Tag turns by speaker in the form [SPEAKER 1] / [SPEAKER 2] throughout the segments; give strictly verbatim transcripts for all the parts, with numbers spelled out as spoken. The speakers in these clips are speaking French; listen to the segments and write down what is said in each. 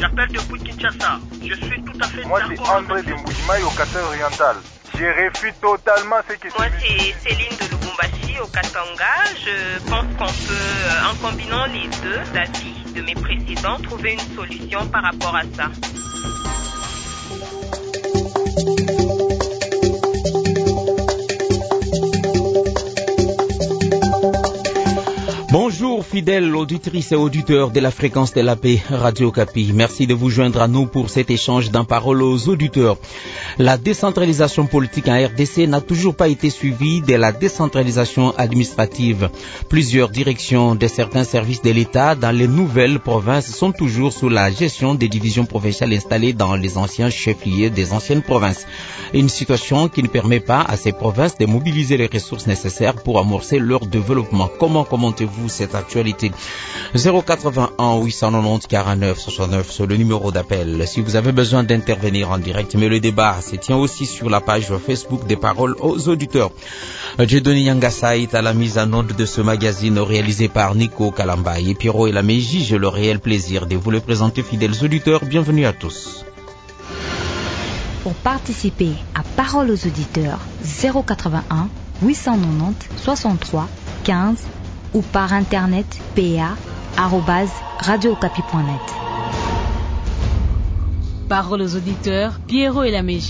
[SPEAKER 1] J'appelle depuis Kinshasa. Je suis tout à fait
[SPEAKER 2] Moi,
[SPEAKER 1] d'accord.
[SPEAKER 2] c'est André de Mbujimaï au Katanga-Oriental. Je réfute totalement ce qui se
[SPEAKER 3] Moi, c'est Céline de Lubumbashi au Katanga. Je pense qu'on peut, en combinant les deux avis de mes précédents, trouver une solution par rapport à ça.
[SPEAKER 4] Bonjour fidèles auditrices et auditeurs de la fréquence de la paix Radio Kapi. Merci de vous joindre à nous pour cet échange d'un parole aux auditeurs. La décentralisation politique en R D C n'a toujours pas été suivie de la décentralisation administrative. Plusieurs directions de certains services de l'État dans les nouvelles provinces sont toujours sous la gestion des divisions provinciales installées dans les anciens chefs-lieux des anciennes provinces. Une situation qui ne permet pas à ces provinces de mobiliser les ressources nécessaires pour amorcer leur développement. Comment commentez-vous cette actualité? zéro quatre-vingt-un huit cent quatre-vingt-dix quarante-neuf soixante-neuf, c'est le numéro d'appel. Si vous avez besoin d'intervenir en direct, mais le débat se tient aussi sur la page Facebook des paroles aux auditeurs. Dieudonné Yangassa est à la mise en onde de ce magazine réalisé par Nico Kalamba et Pierrot et la Meiji. J'ai le réel plaisir de vous le présenter, fidèles auditeurs. Bienvenue à tous.
[SPEAKER 5] Pour participer à Paroles aux auditeurs, zéro quatre-vingt-un huit cent quatre-vingt-dix soixante-trois quinze ou par internet pa arobase radiokapi point net.
[SPEAKER 6] Paroles aux auditeurs, Pierrot et la Meiji.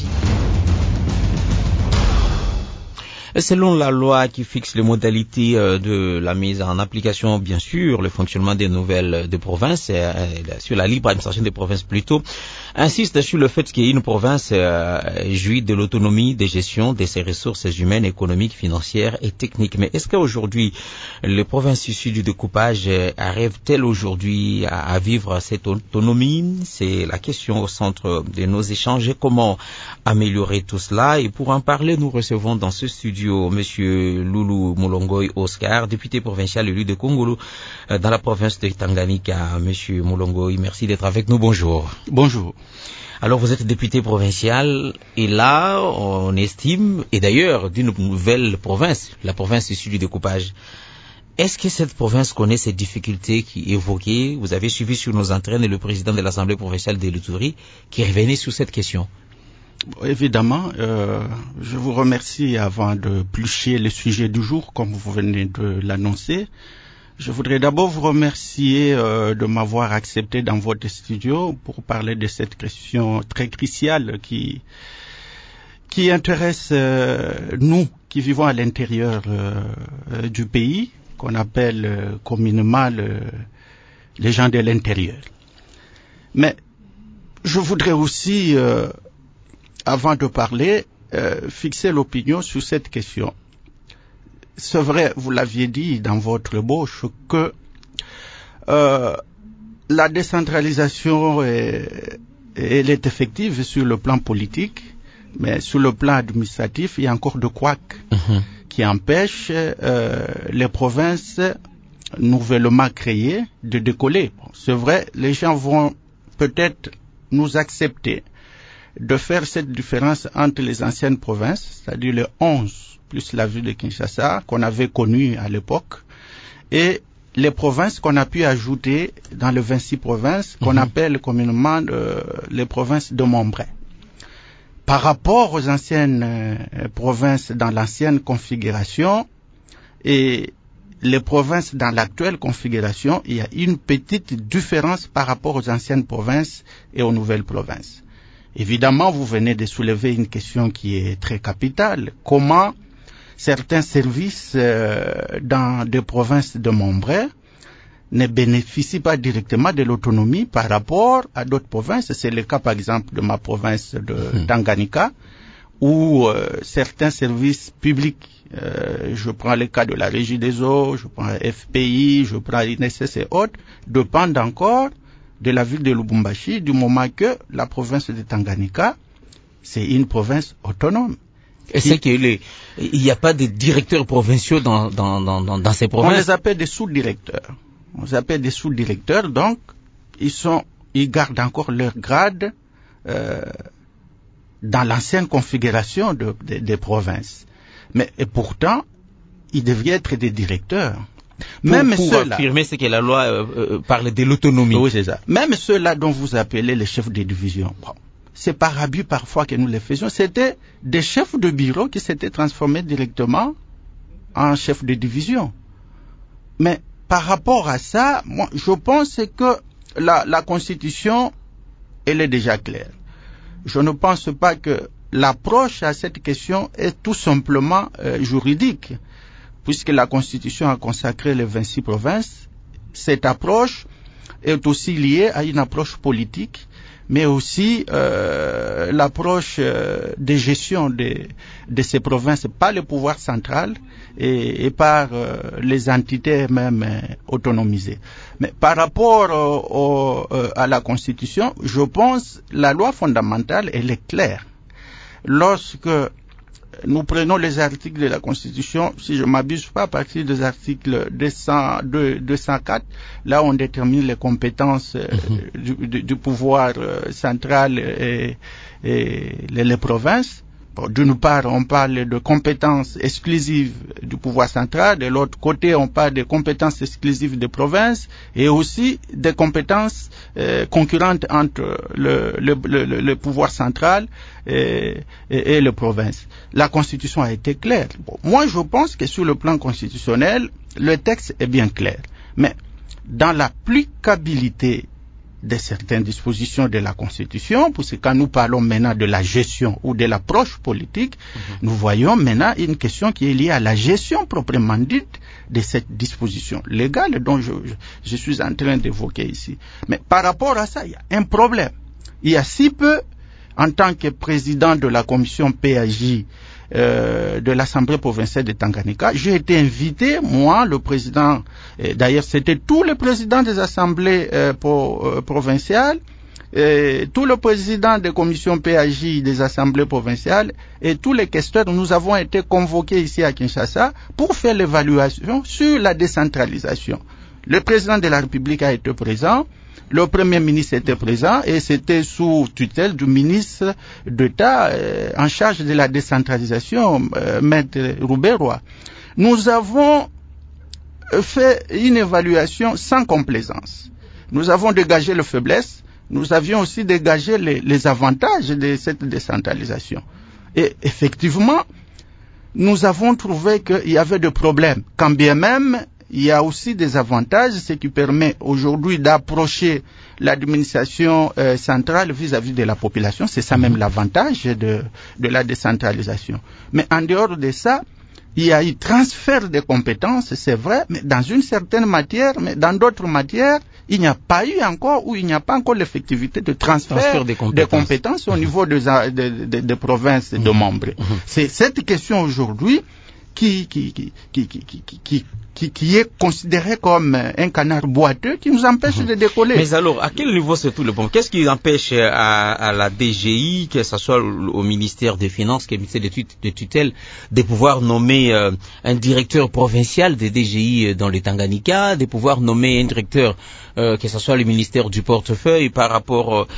[SPEAKER 4] Selon la loi qui fixe les modalités de la mise en application, bien sûr, le fonctionnement des nouvelles de provinces, sur la libre administration des provinces plutôt, insiste sur le fait qu'une province jouit de l'autonomie de gestion de ses ressources humaines, économiques, financières et techniques. Mais est-ce qu'aujourd'hui, les provinces issues du découpage arrivent-elles aujourd'hui à vivre cette autonomie? C'est la question au centre de nos échanges. Comment améliorer tout cela? Et pour en parler, nous recevons dans ce studio Monsieur Loulou Moulongoy Oscar, député provincial élu de Kongolo dans la province de Tanganyika. Monsieur Moulongoy, merci d'être avec nous. Bonjour.
[SPEAKER 7] Bonjour.
[SPEAKER 4] Alors vous êtes député provincial et là on estime, et d'ailleurs d'une nouvelle province, la province issue du découpage. Est-ce que cette province connaît ces difficultés qui évoquées? Vous avez suivi sur nos entraînes le président de l'Assemblée provinciale de l'Ituri qui revenait sur cette question.
[SPEAKER 7] Évidemment, euh, je vous remercie avant de plucher le sujet du jour, comme vous venez de l'annoncer. Je voudrais d'abord vous remercier euh, de m'avoir accepté dans votre studio pour parler de cette question très cruciale qui qui intéresse euh, nous qui vivons à l'intérieur euh, euh, du pays, qu'on appelle euh, communément le, les gens de l'intérieur. Mais je voudrais aussi euh, avant de parler, euh, fixer l'opinion sur cette question. C'est vrai, vous l'aviez dit dans votre bouche, que euh, la décentralisation est, elle est effective sur le plan politique, mais sur le plan administratif, il y a encore de couacs mmh. qui empêchent euh, les provinces nouvellement créées de décoller. Bon, c'est vrai, les gens vont peut-être nous accepter de faire cette différence entre les anciennes provinces, c'est-à-dire les onze plus la ville de Kinshasa qu'on avait connue à l'époque, et les provinces qu'on a pu ajouter dans les vingt-six provinces qu'on mmh. appelle communément euh, les provinces de Montbray. Par rapport aux anciennes euh, provinces dans l'ancienne configuration et les provinces dans l'actuelle configuration, il y a une petite différence par rapport aux anciennes provinces et aux nouvelles provinces. Évidemment, vous venez de soulever une question qui est très capitale. Comment certains services euh, dans des provinces de Montbray ne bénéficient pas directement de l'autonomie par rapport à d'autres provinces? C'est le cas, par exemple, de ma province de mmh. Tanganyika, où euh, certains services publics, euh, je prends le cas de la Régie des eaux, je prends F P I, je prends l'I N S S et autres, dépendent encore de la ville de Lubumbashi, du moment que la province de Tanganyika, c'est une province autonome.
[SPEAKER 4] Et c'est qu'il n'y a pas de directeurs provinciaux dans, dans, dans, dans ces provinces?
[SPEAKER 7] On les appelle des sous-directeurs. On les appelle des sous-directeurs, donc ils sont, ils gardent encore leur grade euh, dans l'ancienne configuration de, de, des provinces. Mais et pourtant, ils devraient être des directeurs.
[SPEAKER 4] Pour,
[SPEAKER 7] Même
[SPEAKER 4] pour
[SPEAKER 7] ceux-là,
[SPEAKER 4] affirmer ce que la loi euh, euh, parle de l'autonomie.
[SPEAKER 7] Oui, c'est ça. Même ceux-là dont vous appelez les chefs de division, bon, c'est par abus parfois que nous les faisions. C'était des chefs de bureau qui s'étaient transformés directement en chefs de division. Mais par rapport à ça, moi, je pense que la, la Constitution, elle est déjà claire. Je ne pense pas que l'approche à cette question est tout simplement euh, juridique, puisque la Constitution a consacré les vingt-six provinces. Cette approche est aussi liée à une approche politique, mais aussi euh, l'approche euh, de gestion de, de ces provinces par le pouvoir central et, et par euh, les entités même euh, autonomisées. Mais par rapport euh, au, euh, à la Constitution, je pense la loi fondamentale, elle est claire. Lorsque nous prenons les articles de la Constitution, si je ne m'abuse pas, à partir des articles deux cent deux, deux cent quatre, là on détermine les compétences euh, mm-hmm. du, du, du pouvoir euh, central et, et les, les provinces. Bon, d'une part, on parle de compétences exclusives du pouvoir central, de l'autre côté, on parle de compétences exclusives des provinces et aussi des compétences euh, concurrentes entre le, le, le, le pouvoir central et, et, et les provinces. La Constitution a été claire. Bon, moi, je pense que sur le plan constitutionnel, le texte est bien clair. Mais dans l'applicabilité de certaines dispositions de la Constitution, parce que quand nous parlons maintenant de la gestion ou de l'approche politique, mm-hmm. nous voyons maintenant une question qui est liée à la gestion proprement dite de cette disposition légale dont je, je, je suis en train d'évoquer ici. Mais par rapport à ça, il y a un problème. Il y a si peu, en tant que président de la commission P A J Euh, de l'Assemblée provinciale de Tanganyika, j'ai été invité, moi, le président, euh, d'ailleurs c'était tous les présidents des assemblées euh, pro, euh, provinciales, euh, tous les présidents des commissions P A J des assemblées provinciales et tous les questeurs, nous avons été convoqués ici à Kinshasa pour faire l'évaluation sur la décentralisation. Le président de la République a été présent, le Premier ministre était présent et c'était sous tutelle du ministre d'État euh, en charge de la décentralisation, euh, Maître Roubaix-Roy. Nous avons fait une évaluation sans complaisance. Nous avons dégagé les faiblesses, nous avions aussi dégagé les, les avantages de cette décentralisation. Et effectivement, nous avons trouvé qu'il y avait des problèmes, quand bien même il y a aussi des avantages, ce qui permet aujourd'hui d'approcher l'administration euh, centrale vis-à-vis de la population. C'est ça même l'avantage de, de la décentralisation. Mais en dehors de ça, il y a eu transfert de compétences, c'est vrai, mais dans une certaine matière, mais dans d'autres matières, il n'y a pas eu encore, ou il n'y a pas encore l'effectivité de transfert, transfert des compétences, des compétences au niveau des de, de, de, de provinces mmh. de membres. Mmh. C'est cette question aujourd'hui qui, qui, qui, qui, qui, qui, qui Qui, qui est considéré comme un canard boiteux qui nous empêche mmh. de décoller.
[SPEAKER 4] Mais alors, à quel niveau c'est tout le bon? Qu'est-ce qui empêche à, à la D G I, que ce soit au ministère des Finances, qui est le ministère de, tut- de tutelle, de pouvoir nommer euh, un directeur provincial des D G I dans le Tanganyika, de pouvoir nommer un directeur, euh, que ce soit le ministère du portefeuille par rapport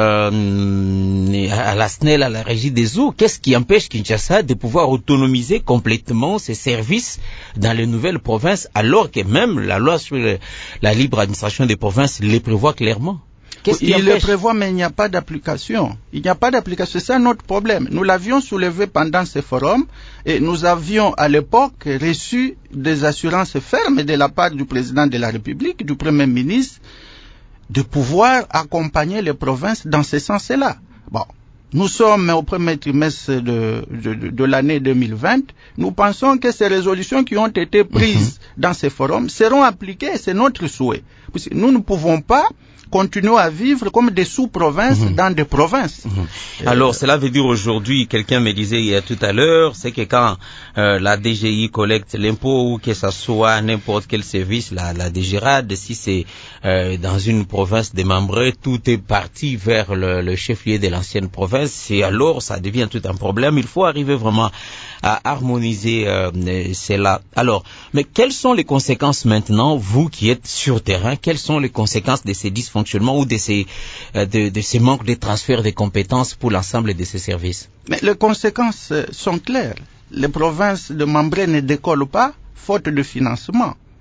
[SPEAKER 4] euh, à la S N E L, à la Régie des eaux? Qu'est-ce qui empêche Kinshasa de pouvoir autonomiser complètement ses services dans les nouvelles provinces, alors que même la loi sur le, la libre administration des provinces les prévoit clairement?
[SPEAKER 7] Qu'est-ce qui il les prévoit, mais il n'y a pas d'application. Il n'y a pas d'application. C'est ça notre problème. Nous l'avions soulevé pendant ce forum et nous avions à l'époque reçu des assurances fermes de la part du président de la République, du Premier ministre, de pouvoir accompagner les provinces dans ce sens-là. Bon. Nous sommes au premier trimestre de, de, de, de l'année deux mille vingt. Nous pensons que ces résolutions qui ont été prises mmh. dans ces forums seront appliquées et c'est notre souhait. Parce que nous ne pouvons pas continuer à vivre comme des sous-provinces mmh. dans des provinces.
[SPEAKER 4] Mmh. Alors, euh, cela veut dire aujourd'hui, quelqu'un me disait il y a tout à l'heure, c'est que quand euh, la D G I collecte l'impôt ou que ça soit n'importe quel service, la, la D G R A D, si c'est euh, dans une province démembrée, tout est parti vers le, le chef-lieu de l'ancienne province, et alors ça devient tout un problème. Il faut arriver vraiment à harmoniser euh, cela. Alors, mais quelles sont les conséquences maintenant, vous qui êtes sur terrain, quelles sont les conséquences de ces dysfonctionnements ou de ces, euh, de, de ces manques de transfert de compétences pour l'ensemble de ces services?
[SPEAKER 7] Mais les conséquences sont claires. Les provinces de Mambré ne décollent pas, faute de financement.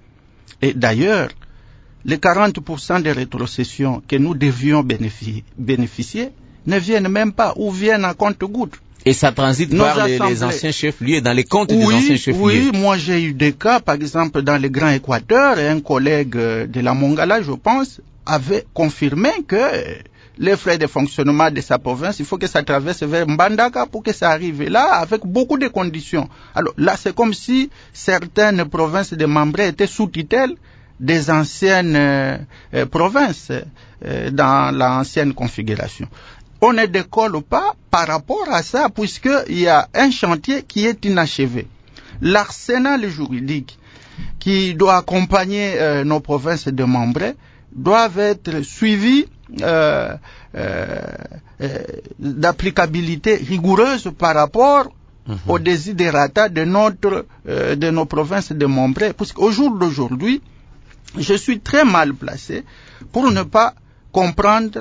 [SPEAKER 7] Et d'ailleurs, les quarante pour cent des rétrocessions que nous devions bénéficier, bénéficier ne viennent même pas ou viennent à compte-gouttes.
[SPEAKER 4] Et ça transite Nos par les, les anciens chefs-lieux, dans les comptes
[SPEAKER 7] oui,
[SPEAKER 4] des anciens chefs-lieux.
[SPEAKER 7] Oui, moi j'ai eu des cas, par exemple dans le Grand Équateur, et un collègue de la Mongala, je pense, avait confirmé que les frais de fonctionnement de sa province, il faut que ça traverse vers Mbandaka pour que ça arrive là, avec beaucoup de conditions. Alors là, c'est comme si certaines provinces de Mambré étaient sous tutelle des anciennes euh, provinces euh, dans l'ancienne configuration. On ne décolle pas par rapport à ça, puisqu'il y a un chantier qui est inachevé. L'arsenal juridique qui doit accompagner euh, nos provinces de Mambré doivent être suivis euh, euh, euh, d'applicabilité rigoureuse par rapport mmh. aux desiderata de, notre, euh, de nos provinces de Mambré. Puisqu'au jour d'aujourd'hui, je suis très mal placé pour ne pas comprendre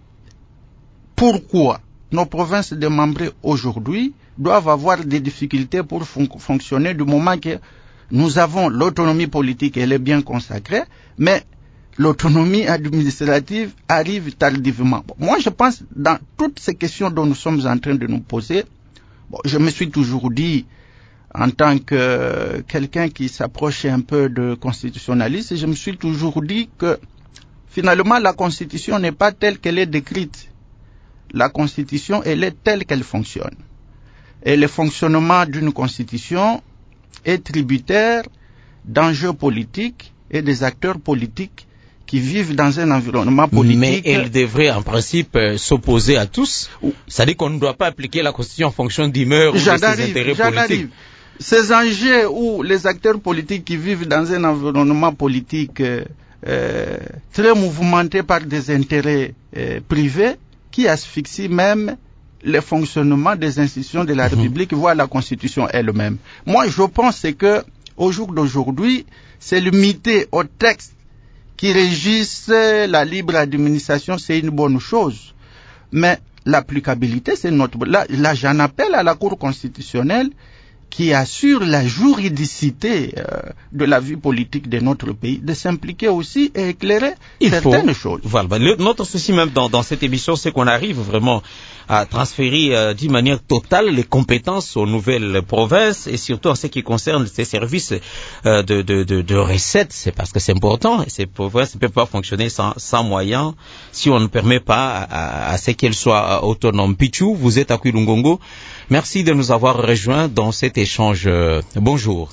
[SPEAKER 7] pourquoi nos provinces de Mambré aujourd'hui doivent avoir des difficultés pour fon- fonctionner du moment que nous avons l'autonomie politique, elle est bien consacrée, mais l'autonomie administrative arrive tardivement. Bon, moi, je pense, dans toutes ces questions dont nous sommes en train de nous poser, bon, je me suis toujours dit, en tant que euh, quelqu'un qui s'approche un peu de constitutionnaliste, je me suis toujours dit que finalement la Constitution n'est pas telle qu'elle est décrite. La Constitution, elle est telle qu'elle fonctionne. Et le fonctionnement d'une Constitution est tributaire d'enjeux politiques et des acteurs politiques qui vivent dans un environnement politique.
[SPEAKER 4] Mais elle devrait en principe euh, s'opposer à tous. C'est-à-dire qu'on ne doit pas appliquer la Constitution en fonction d'humeur ou de ses intérêts politiques.
[SPEAKER 7] Arrive. Ces enjeux où les acteurs politiques qui vivent dans un environnement politique euh, euh, très mouvementé par des intérêts euh, privés qui asphyxient même le fonctionnement des institutions de la République, voire la Constitution elle-même. Moi, je pense que au jour d'aujourd'hui, c'est limité au texte qui régissent la libre administration, c'est une bonne chose. Mais l'applicabilité, c'est notre... Là, là j'en appelle à la Cour constitutionnelle qui assure la juridicité euh, de la vie politique de notre pays, de s'impliquer aussi et éclairer Il certaines faut, choses.
[SPEAKER 4] Voilà. Le, notre souci même dans, dans cette émission, c'est qu'on arrive vraiment à transférer euh, d'une manière totale les compétences aux nouvelles provinces et surtout en ce qui concerne ces services euh, de, de, de, de recettes. C'est parce que c'est important et ces provinces ne peuvent pas fonctionner sans, sans moyens si on ne permet pas à, à, à ce qu'elles soient autonomes. Pichou, vous êtes à Kwilungongo. Merci de nous avoir rejoints dans cet échange. Euh, bonjour.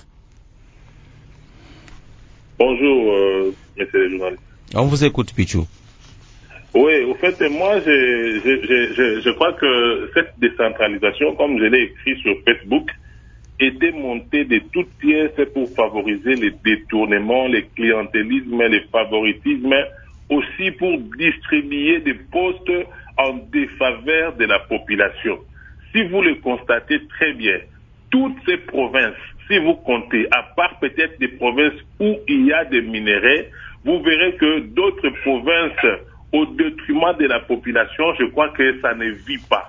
[SPEAKER 8] Bonjour, euh, monsieur le journaliste.
[SPEAKER 4] On vous écoute, Pichou.
[SPEAKER 8] Oui, au fait, moi, je, je, je, je crois que cette décentralisation, comme je l'ai écrit sur Facebook, était montée de toutes pièces pour favoriser les détournements, les clientélismes, les favoritismes, aussi pour distribuer des postes en défaveur de la population. Si vous le constatez très bien, toutes ces provinces, si vous comptez, à part peut-être des provinces où il y a des minéraux, vous verrez que d'autres provinces, au détriment de la population, je crois que ça ne vit pas.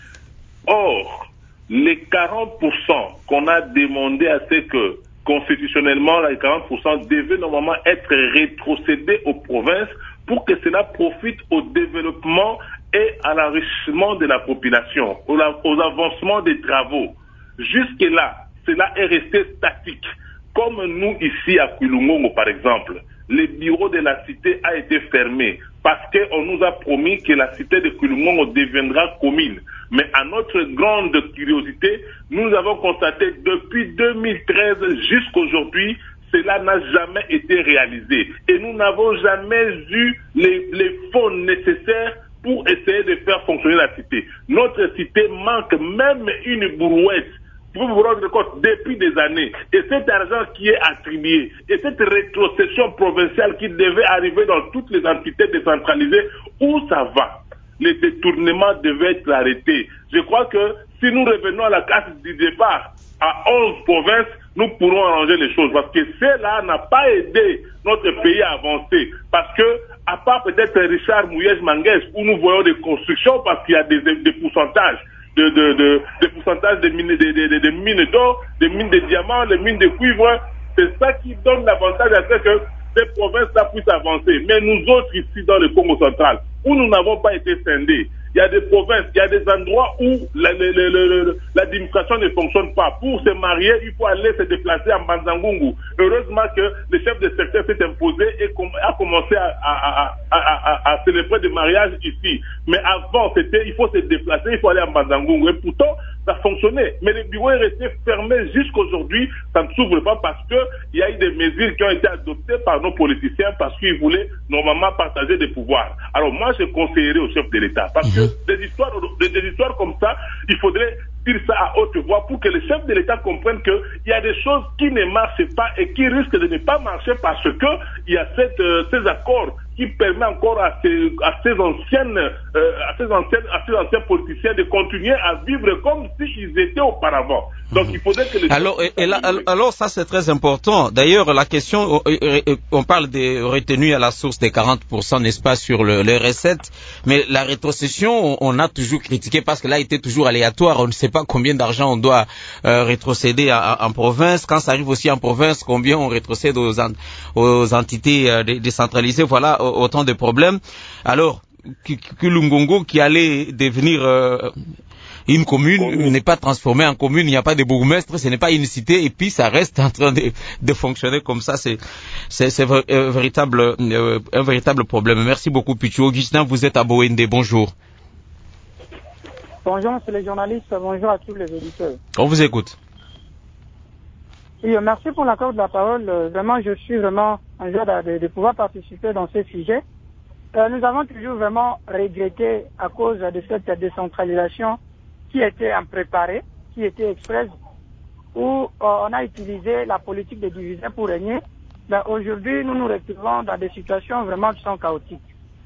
[SPEAKER 8] Or, les quarante pour cent qu'on a demandé à ce que, constitutionnellement, les quarante pour cent devaient normalement être rétrocédés aux provinces pour que cela profite au développement et à l'enrichissement de la population, aux, aux avancements des travaux. Jusque-là, cela est resté statique. Comme nous ici à Kwilungongo, par exemple, le bureau de la cité a été fermé parce qu'on nous a promis que la cité de Kwilungongo deviendra commune. Mais à notre grande curiosité, nous avons constaté depuis deux mille treize jusqu'aujourd'hui, cela n'a jamais été réalisé. Et nous n'avons jamais eu les, les fonds nécessaires pour essayer de faire fonctionner la cité. Notre cité manque même une brouette. Vous vous rendez compte, depuis des années, et cet argent qui est attribué, et cette rétrocession provinciale qui devait arriver dans toutes les entités décentralisées, où ça va? Les détournements devaient être arrêtés. Je crois que si nous revenons à la case du départ, à onze provinces, nous pourrons arranger les choses, parce que cela n'a pas aidé notre pays à avancer, parce que, à part peut-être Richard Mouyej-Manguès, où nous voyons des constructions, parce qu'il y a des, des pourcentages, de, de, de, de pourcentage de mines de, de, de, de mines d'or, de mines de diamants, de mines de cuivre, C'est ça qui donne l'avantage à ce que ces provinces-là puissent avancer. Mais nous autres ici dans le Congo central, où nous n'avons pas été scindés, il y a des provinces, il y a des endroits où la, la, la, la, l'administration ne fonctionne pas. Pour se marier, il faut aller se déplacer à Mbanzangungu. Heureusement que le chef de secteur s'est imposé et a commencé à, à, à, à, à célébrer des mariages ici. Mais avant, c'était, il faut se déplacer, il faut aller à Mbanzangungu. Et pourtant, ça fonctionnait. Mais le bureau est resté fermé jusqu'aujourd'hui. Ça ne s'ouvre pas parce que il y a eu des mesures qui ont été adoptées par nos politiciens parce qu'ils voulaient normalement partager des pouvoirs. Alors moi, je conseillerais au chef de l'État parce que des histoires, des, des histoires comme ça, il faudrait dire ça à haute voix pour que le chef de l'État comprenne qu'il y a des choses qui ne marchent pas et qui risquent de ne pas marcher parce que il y a cette, euh, ces accords qui permet encore à ces, à ces anciennes, euh, à ces anciennes, à ces anciens politiciens de continuer à vivre comme s'ils étaient auparavant. Donc il faudrait que les
[SPEAKER 4] alors, et, et là, alors ça c'est très important. D'ailleurs la question, on parle des retenues à la source des quarante pour cent, n'est-ce pas, sur le, les recettes, mais la rétrocession, on a toujours critiqué parce que là, il était toujours aléatoire. On ne sait pas combien d'argent on doit euh, rétrocéder à, à, en province. Quand ça arrive aussi en province, combien on rétrocède aux, an, aux entités euh, décentralisées. Voilà autant de problèmes. Alors, Kulungongo qui allait devenir euh, une commune n'est pas transformée en commune, il n'y a pas de bourgmestre, ce n'est pas une cité, et puis ça reste en train de, de fonctionner comme ça. C'est, c'est, c'est un véritable, euh, un véritable problème. Merci beaucoup, Pichu. Augustin, vous êtes à Boende. Bonjour.
[SPEAKER 9] Bonjour, monsieur le journaliste. Bonjour à tous les auditeurs.
[SPEAKER 4] On vous écoute.
[SPEAKER 9] Oui, merci pour l'accord de la parole. Vraiment, je suis vraiment en joie de, de pouvoir participer dans ce sujet. Euh, nous avons toujours vraiment regretté à cause de cette décentralisation qui était en préparé, qui était express, où euh, on a utilisé la politique de diviser pour régner. Mais aujourd'hui, nous nous retrouvons dans des situations vraiment qui sont chaotiques.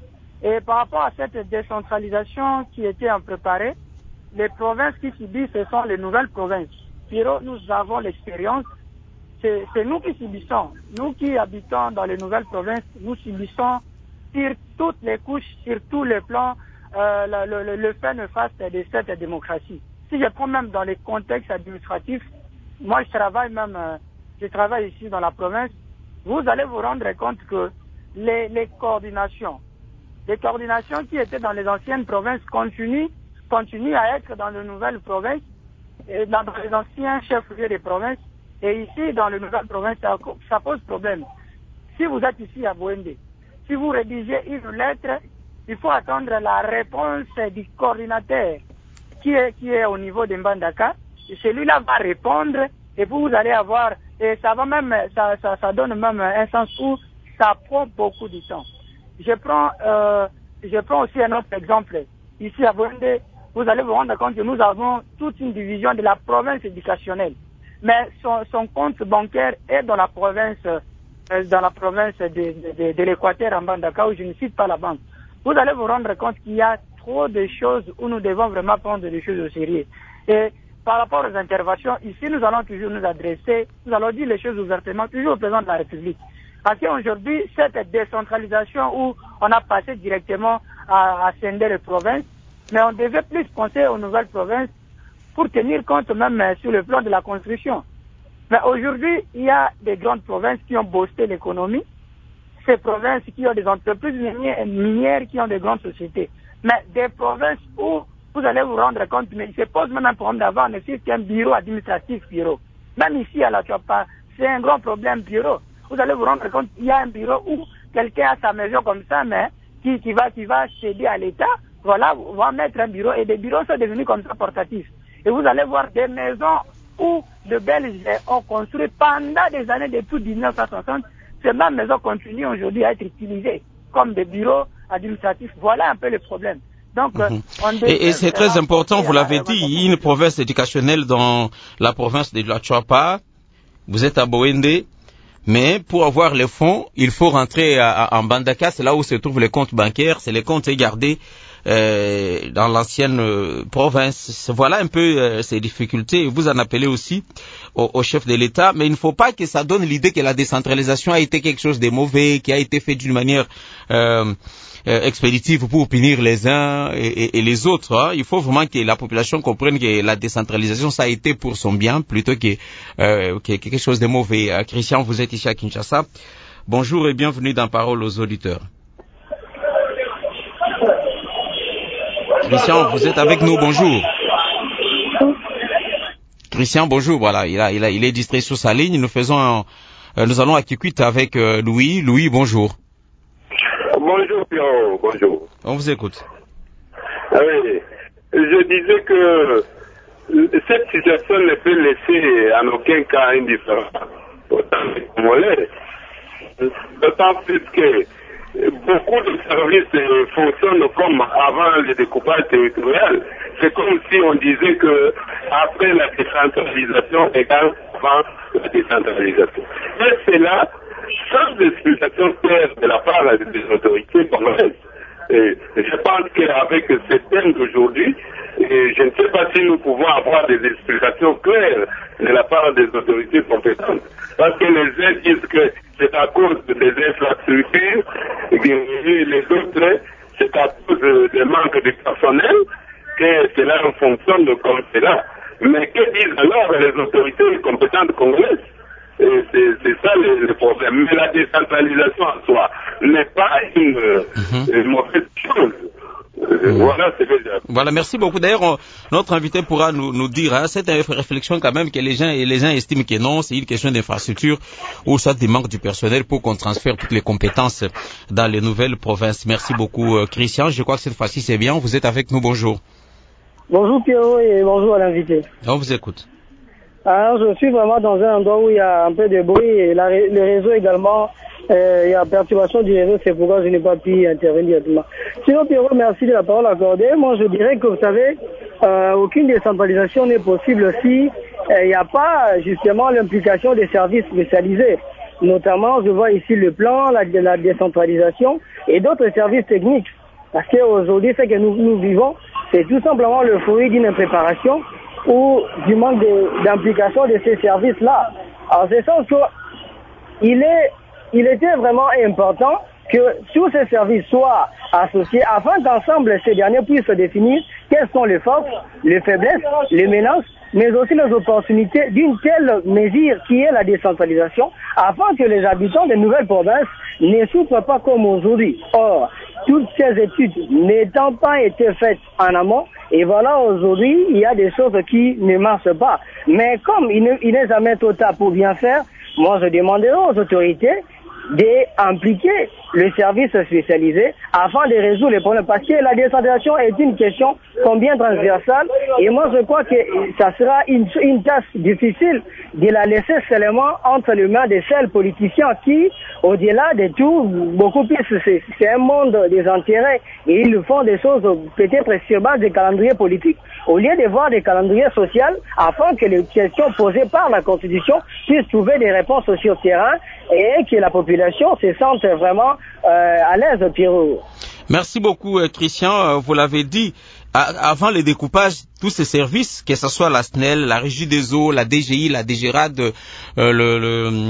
[SPEAKER 9] Et par rapport à cette décentralisation qui était en préparé, les provinces qui subissent, ce sont les nouvelles provinces. Pierrot, nous avons l'expérience. C'est, c'est nous qui subissons. Nous qui habitons dans les nouvelles provinces, nous subissons sur toutes les couches, sur tous les plans, euh, le, le, le fait néfaste de cette démocratie. Si je prends même dans les contextes administratifs, moi je travaille même, euh, je travaille ici dans la province, vous allez vous rendre compte que les, les coordinations, les coordinations qui étaient dans les anciennes provinces continuent, continuent à être dans les nouvelles provinces, et dans les anciens chefs-lieux des provinces. Et ici, dans les nouvelles provinces, ça, ça pose problème. Si vous êtes ici à Boende, si vous rédigez une lettre, il faut attendre la réponse du coordinateur qui est, qui est au niveau de Mbandaka. Et celui-là va répondre et vous allez avoir, et ça va même, ça, ça, ça donne même un sens où ça prend beaucoup de temps. Je prends, euh, je prends aussi un autre exemple. Ici à Boende, vous allez vous rendre compte que nous avons toute une division de la province éducationnelle. Mais son, son compte bancaire est dans la province, euh, dans la province de, de, de, de l'Équateur en Mbandaka, où je ne cite pas la banque. Vous allez vous rendre compte qu'il y a trop de choses où nous devons vraiment prendre des choses au sérieux. Et par rapport aux interventions, ici nous allons toujours nous adresser, nous allons dire les choses ouvertement, toujours au président de la République. Parce qu'aujourd'hui, cette décentralisation où on a passé directement à, à scinder les provinces, mais on devait plus penser aux nouvelles provinces pour tenir compte même sur le plan de la construction. Mais aujourd'hui, il y a des grandes provinces qui ont boosté l'économie, ces provinces qui ont des entreprises minières, qui ont des grandes sociétés. Mais des provinces où vous allez vous rendre compte, mais il se pose même un problème d'avoir ne fût qu'un bureau administratif, bureau. Même ici à la Tchouapa, c'est un grand problème, bureau. Vous allez vous rendre compte qu'il y a un bureau où quelqu'un a sa maison comme ça, mais qui, qui va, qui va céder à l'État, voilà, on va mettre un bureau, et des bureaux sont devenus comme ça portatifs. Et vous allez voir des maisons où de Belges ont construit pendant des années depuis dix-neuf cent soixante. Ces mêmes maisons continuent aujourd'hui à être utilisées comme des bureaux administratifs. Voilà un peu le problème. Donc,
[SPEAKER 4] mmh. on et, et c'est très important, vous l'avez dit, il y a une province éducationnelle dans la province de la Tchouapa. Vous êtes à Boende. Mais pour avoir les fonds, il faut rentrer à, à, en Mbandaka, c'est là où se trouvent les comptes bancaires, c'est les comptes gardés euh, dans l'ancienne euh, province. Voilà un peu euh, ces difficultés. Vous en appelez aussi au, au chef de l'État, mais il ne faut pas que ça donne l'idée que la décentralisation a été quelque chose de mauvais, qui a été fait d'une manière euh, euh, expéditive pour punir les uns et, et, et les autres. Hein. Il faut vraiment que la population comprenne que la décentralisation, ça a été pour son bien, plutôt que, euh, que quelque chose de mauvais. Euh, Christian, vous êtes ici à Kinshasa. Bonjour et bienvenue dans Parole aux auditeurs. Christian, vous êtes avec nous, bonjour. Christian, bonjour, voilà, il, a, il, a, il est distrait sur sa ligne. Nous faisons, un, euh, nous allons à Kikwit avec euh, Louis. Louis, bonjour.
[SPEAKER 10] Bonjour Pierrot, bonjour.
[SPEAKER 4] On vous écoute.
[SPEAKER 10] Ah oui, je disais que cette situation ne peut laisser en aucun cas indifférent autant les Congolais. D'autant plus que beaucoup de services fonctionnent comme avant le découpage territorial. C'est comme si on disait que après la décentralisation égale avant la décentralisation. Et c'est là, sans explication claire de la part des autorités congolaises. Et je pense qu'avec ces thèmes d'aujourd'hui, je ne sais pas si nous pouvons avoir des explications claires de la part des autorités compétentes. Parce que les uns disent que c'est à cause des infrastructures, et les autres, c'est à cause du manque de personnel que cela fonctionne comme cela. Mais que disent alors les autorités compétentes congolaises? C'est ça le, le problème. Mais la décentralisation en soi n'est pas une, mm-hmm. une mauvaise chose. Mmh. Voilà, c'est déjà.
[SPEAKER 4] Voilà, merci beaucoup. D'ailleurs, on, notre invité pourra nous, nous dire, hein, cette réflexion quand même que les gens, les gens estiment que non, c'est une question d'infrastructure ou ça des manques du personnel pour qu'on transfère toutes les compétences dans les nouvelles provinces. Merci beaucoup, euh, Christian. Je crois que cette fois-ci c'est bien. Vous êtes avec nous. Bonjour.
[SPEAKER 9] Bonjour Pierrot et bonjour à l'invité.
[SPEAKER 4] On vous écoute.
[SPEAKER 9] Alors, je suis vraiment dans un endroit où il y a un peu de bruit et la, le réseau également. Euh, il y a perturbation du réseau, c'est pourquoi je n'ai pas pu intervenir directement. Sinon, Pierrot, merci de la parole accordée. Moi, je dirais que, vous savez, euh, aucune décentralisation n'est possible si il n'y a pas, justement, l'implication des services spécialisés. Notamment, je vois ici le plan, la, la décentralisation et d'autres services techniques. Parce qu'aujourd'hui, ce que nous, nous vivons, c'est tout simplement le fruit d'une impréparation ou du manque d'implication de, de ces services-là. Alors, c'est ça que il est Il était vraiment important que tous ces services soient associés afin qu'ensemble ces derniers puissent définir quelles sont les forces, les faiblesses, les menaces, mais aussi les opportunités d'une telle mesure qui est la décentralisation, afin que les habitants des nouvelles provinces ne souffrent pas comme aujourd'hui. Or, toutes ces études n'étant pas été faites en amont, et voilà, aujourd'hui, il y a des choses qui ne marchent pas. Mais comme il n'est jamais trop tard pour bien faire, moi je demanderai aux autorités d'impliquer le service spécialisé afin de résoudre les problèmes. Parce que la décentralisation est une question combien transversale et moi je crois que ça sera une, une tâche difficile de la laisser seulement entre les mains des seuls politiciens qui, au-delà de tout, beaucoup plus, c'est, c'est un monde des intérêts et ils font des choses peut-être sur base des calendriers politiques au lieu de voir des calendriers sociaux afin que les questions posées par la Constitution puissent trouver des réponses sur le terrain et que la population se sente vraiment euh, à l'aise, Pierrot.
[SPEAKER 4] Merci beaucoup, Christian. Vous l'avez dit, avant le découpage, tous ces services, que ce soit la S N E L, la Régie des eaux, la D G I, la D G R A D, euh, le,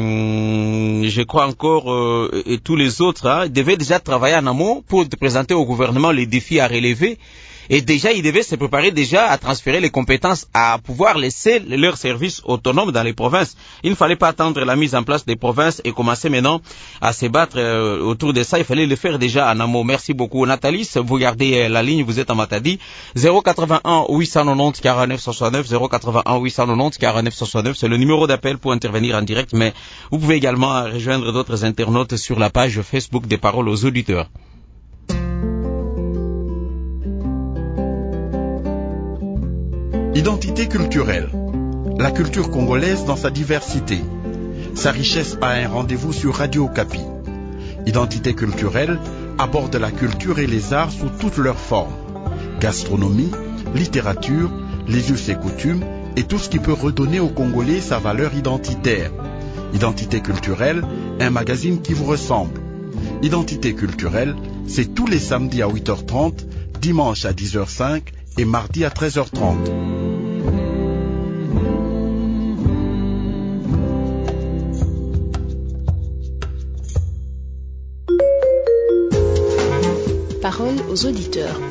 [SPEAKER 4] le, je crois encore, euh, et tous les autres, hein, devaient déjà travailler en amont pour présenter au gouvernement les défis à relever. Et déjà, ils devaient se préparer déjà à transférer les compétences, à pouvoir laisser leurs services autonomes dans les provinces. Il ne fallait pas attendre la mise en place des provinces et commencer maintenant à se battre euh, autour de ça. Il fallait le faire déjà en amont. Merci beaucoup. Nathalie, vous gardez euh, la ligne, vous êtes en Matadi. zéro quatre-vingt-un huit cent quatre-vingt-dix quarante-neuf soixante-neuf, zéro quatre-vingt-un huit cent quatre-vingt-dix quarante-neuf soixante-neuf. C'est le numéro d'appel pour intervenir en direct, mais vous pouvez également rejoindre d'autres internautes sur la page Facebook des Paroles aux auditeurs.
[SPEAKER 11] Identité culturelle. La culture congolaise dans sa diversité. Sa richesse a un rendez-vous sur Radio Okapi. Identité culturelle aborde la culture et les arts sous toutes leurs formes. Gastronomie, littérature, les us et coutumes et tout ce qui peut redonner aux Congolais sa valeur identitaire. Identité culturelle, un magazine qui vous ressemble. Identité culturelle, c'est tous les samedis à huit heures trente, dimanche à dix heures cinq et mardi à treize heures trente.
[SPEAKER 6] Parole aux auditeurs.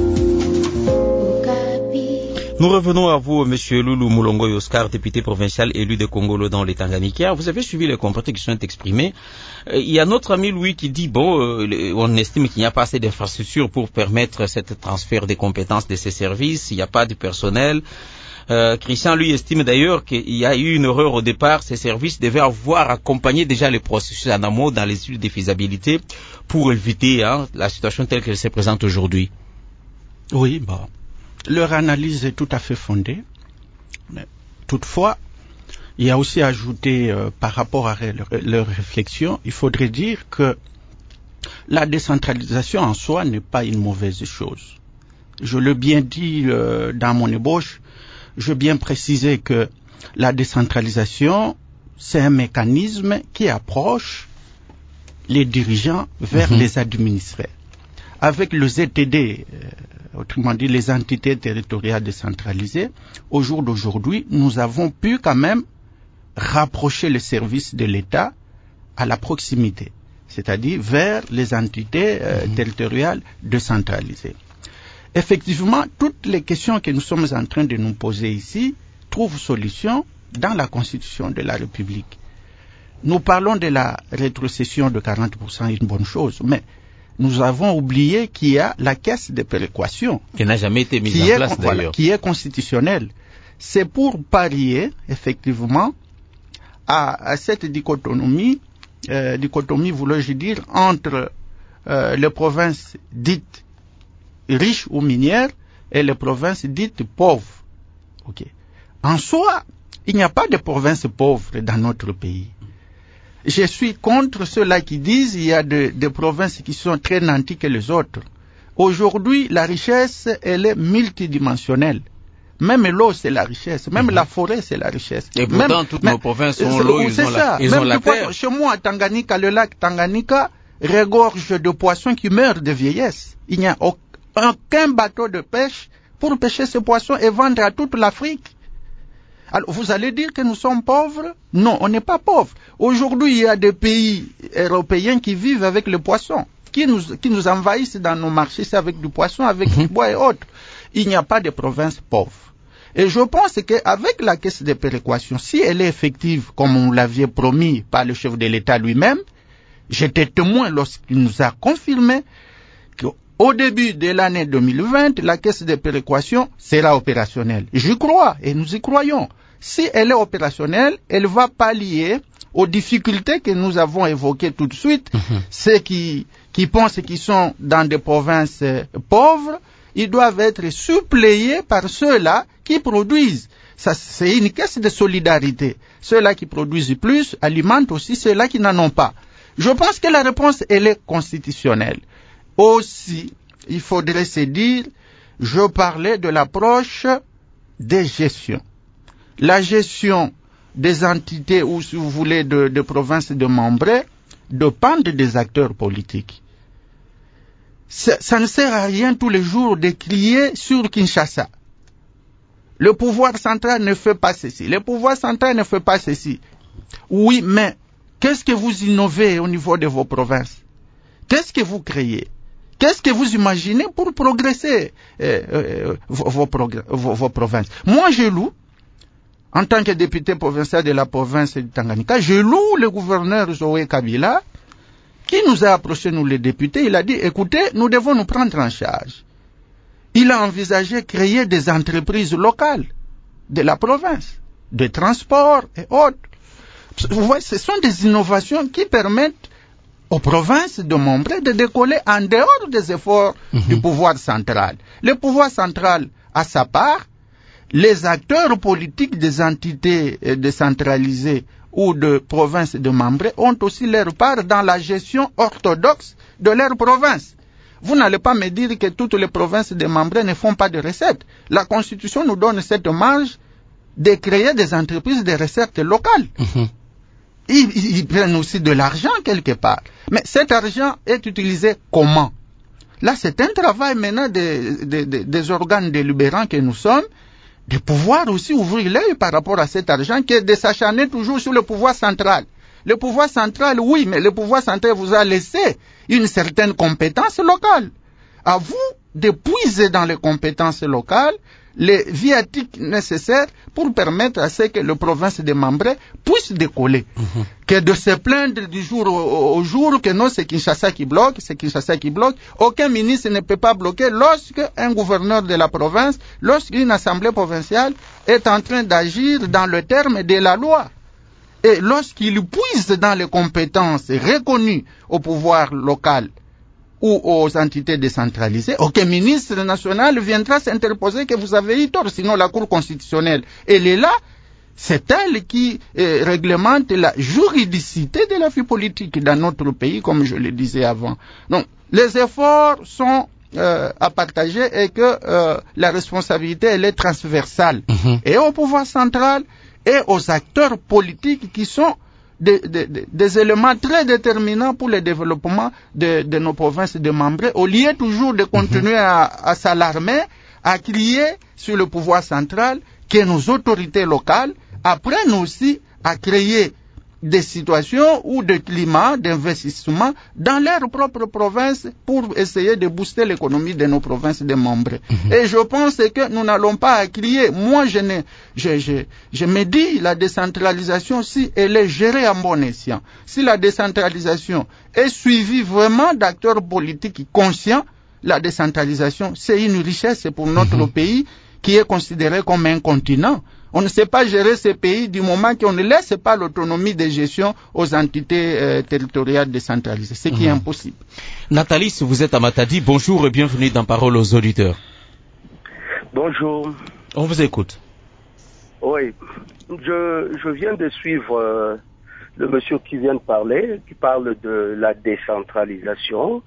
[SPEAKER 4] Nous revenons à vous, Monsieur Loulou Moulongo Oscar, député provincial élu de Congolo dans les Tanganyika. Vous avez suivi les comparaisons qui sont exprimées. Euh, il y a notre ami Louis qui dit, bon, euh, on estime qu'il n'y a pas assez d'infrastructures pour permettre cet transfert des compétences de ces services. Il n'y a pas de personnel. Euh, Christian, lui, estime d'ailleurs qu'il y a eu une erreur au départ. Ces services devaient avoir accompagné déjà les processus en amont dans les études de faisabilité pour éviter hein, la situation telle qu'elle se présente aujourd'hui.
[SPEAKER 7] Oui, bon. Leur analyse est tout à fait fondée. Mais, toutefois, il y a aussi ajouté euh, par rapport à leur, leur réflexion, il faudrait dire que la décentralisation en soi n'est pas une mauvaise chose. Je l'ai bien dit euh, dans mon ébauche, je veux bien préciser que la décentralisation, c'est un mécanisme qui approche les dirigeants vers mmh. les administrés. Avec le Z T D, euh, autrement dit les entités territoriales décentralisées, au jour d'aujourd'hui, nous avons pu quand même rapprocher les services de l'État à la proximité, c'est-à-dire vers les entités euh, mmh. territoriales décentralisées. Effectivement, toutes les questions que nous sommes en train de nous poser ici trouvent solution dans la Constitution de la République. Nous parlons de la rétrocession de quarante pour cent, une bonne chose, mais nous avons oublié qu'il y a la caisse de péréquation.
[SPEAKER 4] Qui n'a jamais été mise en
[SPEAKER 7] est,
[SPEAKER 4] place
[SPEAKER 7] voilà,
[SPEAKER 4] d'ailleurs.
[SPEAKER 7] Qui est constitutionnelle. C'est pour parier, effectivement, à, à cette dichotomie, euh, dichotomie, voulais-je dire, entre euh, les provinces dites riches ou minières et les provinces dites pauvres. Okay. En soi, il n'y a pas de provinces pauvres dans notre pays. Je suis contre ceux-là qui disent qu'il y a des de provinces qui sont très nantis que les autres. Aujourd'hui, la richesse, elle est multidimensionnelle. Même l'eau, c'est la richesse. Même mm-hmm. la forêt, c'est la richesse.
[SPEAKER 4] Et pourtant,
[SPEAKER 7] même,
[SPEAKER 4] toutes
[SPEAKER 7] même,
[SPEAKER 4] nos provinces ont l'eau, ils ont la, ils
[SPEAKER 7] même
[SPEAKER 4] ont la terre.
[SPEAKER 7] Poisson, chez moi, à Tanganyika, le lac Tanganyika regorge de poissons qui meurent de vieillesse. Il n'y a aucun bateau de pêche pour pêcher ces poissons et vendre à toute l'Afrique. Alors, vous allez dire que nous sommes pauvres? Non, on n'est pas pauvres. Aujourd'hui, il y a des pays européens qui vivent avec le poisson, qui nous, qui nous envahissent dans nos marchés, c'est avec du poisson, avec du bois et autres. Il n'y a pas de province pauvre. Et je pense qu'avec la caisse de péréquation, si elle est effective, comme on l'avait promis par le chef de l'État lui-même, j'étais témoin lorsqu'il nous a confirmé qu'au début de l'année deux mille vingt, la caisse de péréquation sera opérationnelle. J'y crois et nous y croyons. Si elle est opérationnelle, elle va pallier aux difficultés que nous avons évoquées tout de suite. Mmh. Ceux qui, qui pensent qu'ils sont dans des provinces euh, pauvres, ils doivent être suppléés par ceux-là qui produisent. Ça, c'est une caisse de solidarité. Ceux-là qui produisent plus alimentent aussi ceux-là qui n'en ont pas. Je pense que la réponse, elle est constitutionnelle. Aussi, il faudrait se dire, je parlais de l'approche des gestions. La gestion des entités ou, si vous voulez, de, de provinces de membres dépend des acteurs politiques. Ça, ça ne sert à rien tous les jours de crier sur Kinshasa. Le pouvoir central ne fait pas ceci. Le pouvoir central ne fait pas ceci. Oui, mais qu'est-ce que vous innovez au niveau de vos provinces? Qu'est-ce que vous créez? Qu'est-ce que vous imaginez pour progresser euh, euh, vos, vos, vos, vos provinces? Moi, je loue, en tant que député provincial de la province de Tanganyika, je loue le gouverneur Zoé Kabila, qui nous a approché, nous les députés. Il a dit, écoutez, nous devons nous prendre en charge. Il a envisagé créer des entreprises locales de la province, de transport et autres. Vous voyez, ce sont des innovations qui permettent aux provinces de membres de décoller en dehors des efforts mmh. du pouvoir central. Le pouvoir central, à sa part, les acteurs politiques des entités décentralisées ou de provinces de membres ont aussi leur part dans la gestion orthodoxe de leur province. Vous n'allez pas me dire que toutes les provinces de membres ne font pas de recettes. La Constitution nous donne cette marge de créer des entreprises de recettes locales. Mmh. Ils, ils prennent aussi de l'argent quelque part. Mais cet argent est utilisé comment? Là, c'est un travail maintenant des, des, des, des organes délibérants que nous sommes, de pouvoir aussi ouvrir l'œil par rapport à cet argent, qui est de s'acharner toujours sur le pouvoir central. Le pouvoir central, oui, mais le pouvoir central vous a laissé une certaine compétence locale. À vous de puiser dans les compétences locales les viatiques nécessaires pour permettre à ce que le province de Mambré puisse décoller. Mm-hmm. Que de se plaindre du jour au, au jour que non, c'est Kinshasa qui bloque, c'est Kinshasa qui bloque. Aucun ministre ne peut pas bloquer lorsque un gouverneur de la province, lorsqu'une assemblée provinciale est en train d'agir dans le terme de la loi. Et lorsqu'il puise dans les compétences reconnues au pouvoir local ou aux entités décentralisées, aucun ministre national viendra s'interposer que vous avez eu tort, sinon la Cour constitutionnelle, elle est là, c'est elle qui euh, réglemente la juridicité de la vie politique dans notre pays, comme je le disais avant. Donc, les efforts sont euh, à partager et que euh, la responsabilité, elle est transversale, mm-hmm. et au pouvoir central et aux acteurs politiques qui sont Des, des, des éléments très déterminants pour le développement de, de nos provinces de Mambré, au lieu toujours de continuer à, à s'alarmer, à crier sur le pouvoir central, que nos autorités locales apprennent aussi à créer des situations ou des climats d'investissement dans leur propre province pour essayer de booster l'économie de nos provinces de Mambré. Mm-hmm. Et je pense que nous n'allons pas à crier. Moi, je, ne, je, je, je me dis, la décentralisation, si elle est gérée en bon escient, si la décentralisation est suivie vraiment d'acteurs politiques conscients, la décentralisation, c'est une richesse pour notre mm-hmm. pays qui est considéré comme un continent. On ne sait pas gérer ces pays du moment qu'on ne laisse pas l'autonomie de gestion aux entités euh, territoriales décentralisées, ce qui mmh. est impossible.
[SPEAKER 4] Nathalie, vous êtes à Matadi, bonjour et bienvenue dans Parole aux auditeurs.
[SPEAKER 12] Bonjour.
[SPEAKER 4] On vous écoute.
[SPEAKER 12] Oui, je, je viens de suivre euh, le monsieur qui vient de parler, qui parle de la décentralisation.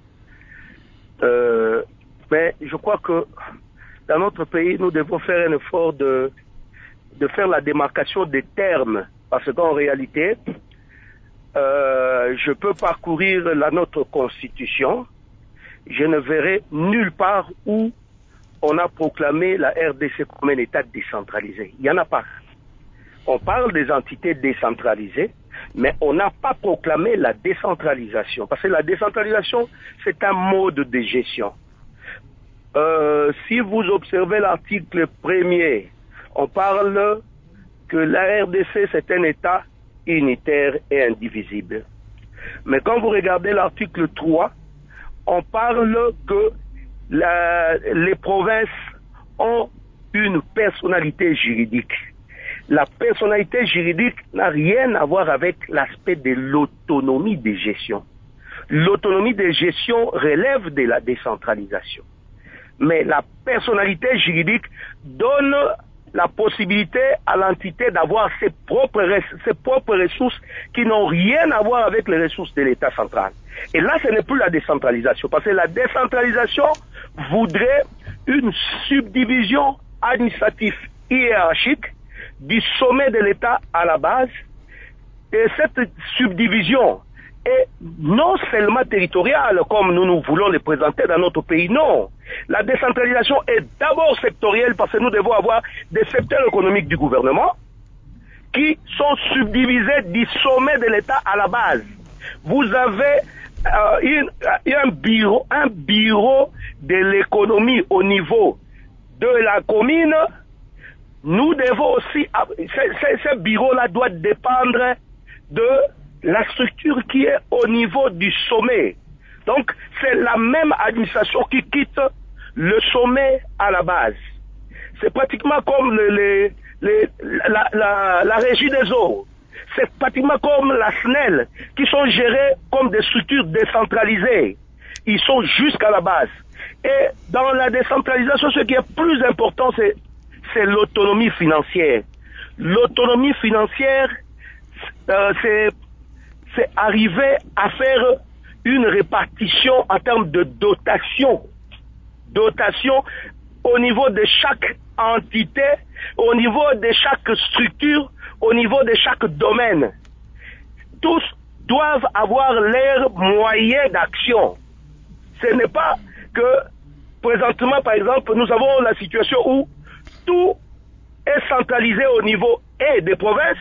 [SPEAKER 12] Euh, mais je crois que dans notre pays, nous devons faire un effort de de faire la démarcation des termes, parce qu'en réalité, euh, je peux parcourir la notre constitution, je ne verrai nulle part où on a proclamé la R D C comme un État décentralisé. Il n'y en a pas. On parle des entités décentralisées, mais on n'a pas proclamé la décentralisation, parce que la décentralisation, c'est un mode de gestion. Euh, si vous observez l'article premier, on parle que la R D C, c'est un État unitaire et indivisible. Mais quand vous regardez l'article trois, on parle que la, les provinces ont une personnalité juridique. La personnalité juridique n'a rien à voir avec l'aspect de l'autonomie de gestion. L'autonomie de gestion relève de la décentralisation. Mais la personnalité juridique donne la possibilité à l'entité d'avoir ses propres, ses propres ressources qui n'ont rien à voir avec les ressources de l'État central. Et là, ce n'est plus la décentralisation, parce que la décentralisation voudrait une subdivision administrative hiérarchique du sommet de l'État à la base, et cette subdivision est non seulement territoriale, comme nous nous voulons le présenter dans notre pays, non. La décentralisation est d'abord sectorielle, parce que nous devons avoir des secteurs économiques du gouvernement qui sont subdivisés du sommet de l'État à la base. Vous avez euh, une, un bureau, un bureau de l'économie au niveau de la commune. Nous devons aussi, ce bureau-là doit dépendre de la structure qui est au niveau du sommet. Donc, c'est la même administration qui quitte le sommet à la base. C'est pratiquement comme le, le, le, la, la, la régie des eaux. C'est pratiquement comme la S N E L, qui sont gérées comme des structures décentralisées. Ils sont jusqu'à la base. Et dans la décentralisation, ce qui est plus important, c'est, c'est l'autonomie financière. L'autonomie financière, euh, c'est c'est arriver à faire une répartition en termes de dotation. Dotation au niveau de chaque entité, au niveau de chaque structure, au niveau de chaque domaine. Tous doivent avoir leurs moyens d'action. Ce n'est pas que présentement, par exemple, nous avons la situation où tout est centralisé au niveau et des provinces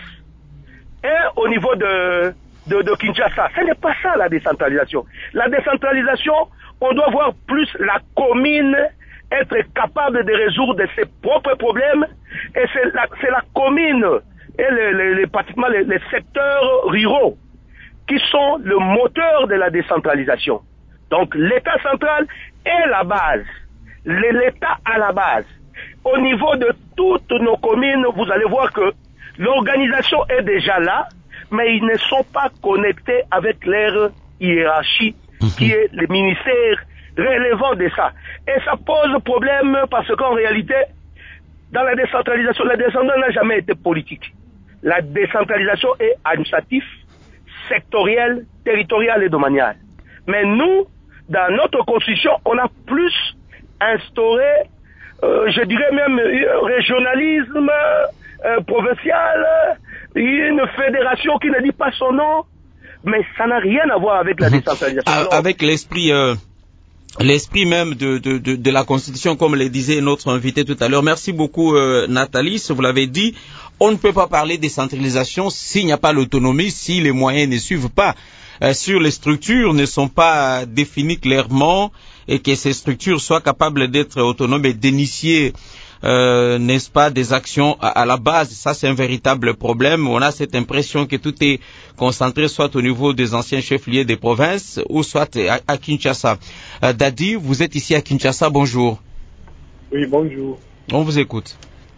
[SPEAKER 12] et au niveau de, de, de Kinshasa. Ce n'est pas ça la décentralisation. La décentralisation, on doit voir plus la commune être capable de résoudre ses propres problèmes, et c'est la, c'est la commune et les, les, les, pratiquement les, les secteurs ruraux qui sont le moteur de la décentralisation. Donc l'État central est la base, l'État à la base. Au niveau de toutes nos communes, vous allez voir que l'organisation est déjà là, mais ils ne sont pas connectés avec leur hiérarchie, qui est le ministère relevant de ça. Et ça pose problème parce qu'en réalité, dans la décentralisation, la décentralisation n'a jamais été politique. La décentralisation est administrative, sectorielle, territoriale et domaniale. Mais nous, dans notre constitution, on a plus instauré, euh, je dirais même, un régionalisme euh, provincial, une fédération qui ne dit pas son nom, mais ça n'a rien à voir avec la décentralisation.
[SPEAKER 4] Alors, avec l'esprit... Euh... L'esprit même de, de, de, de la Constitution, comme le disait notre invité tout à l'heure. Merci beaucoup, euh, Nathalie. Vous l'avez dit, on ne peut pas parler de décentralisation s'il n'y a pas l'autonomie, si les moyens ne suivent pas. Euh, sur les structures ne sont pas définies clairement et que ces structures soient capables d'être autonomes et d'initier, euh, n'est-ce pas, des actions à, à la base. Ça, c'est un véritable problème. On a cette impression que tout est concentré soit au niveau des anciens chefs-lieux des provinces ou soit à, à Kinshasa. Euh, Dadi, vous êtes ici à Kinshasa, bonjour.
[SPEAKER 13] Oui, bonjour.
[SPEAKER 4] On vous écoute.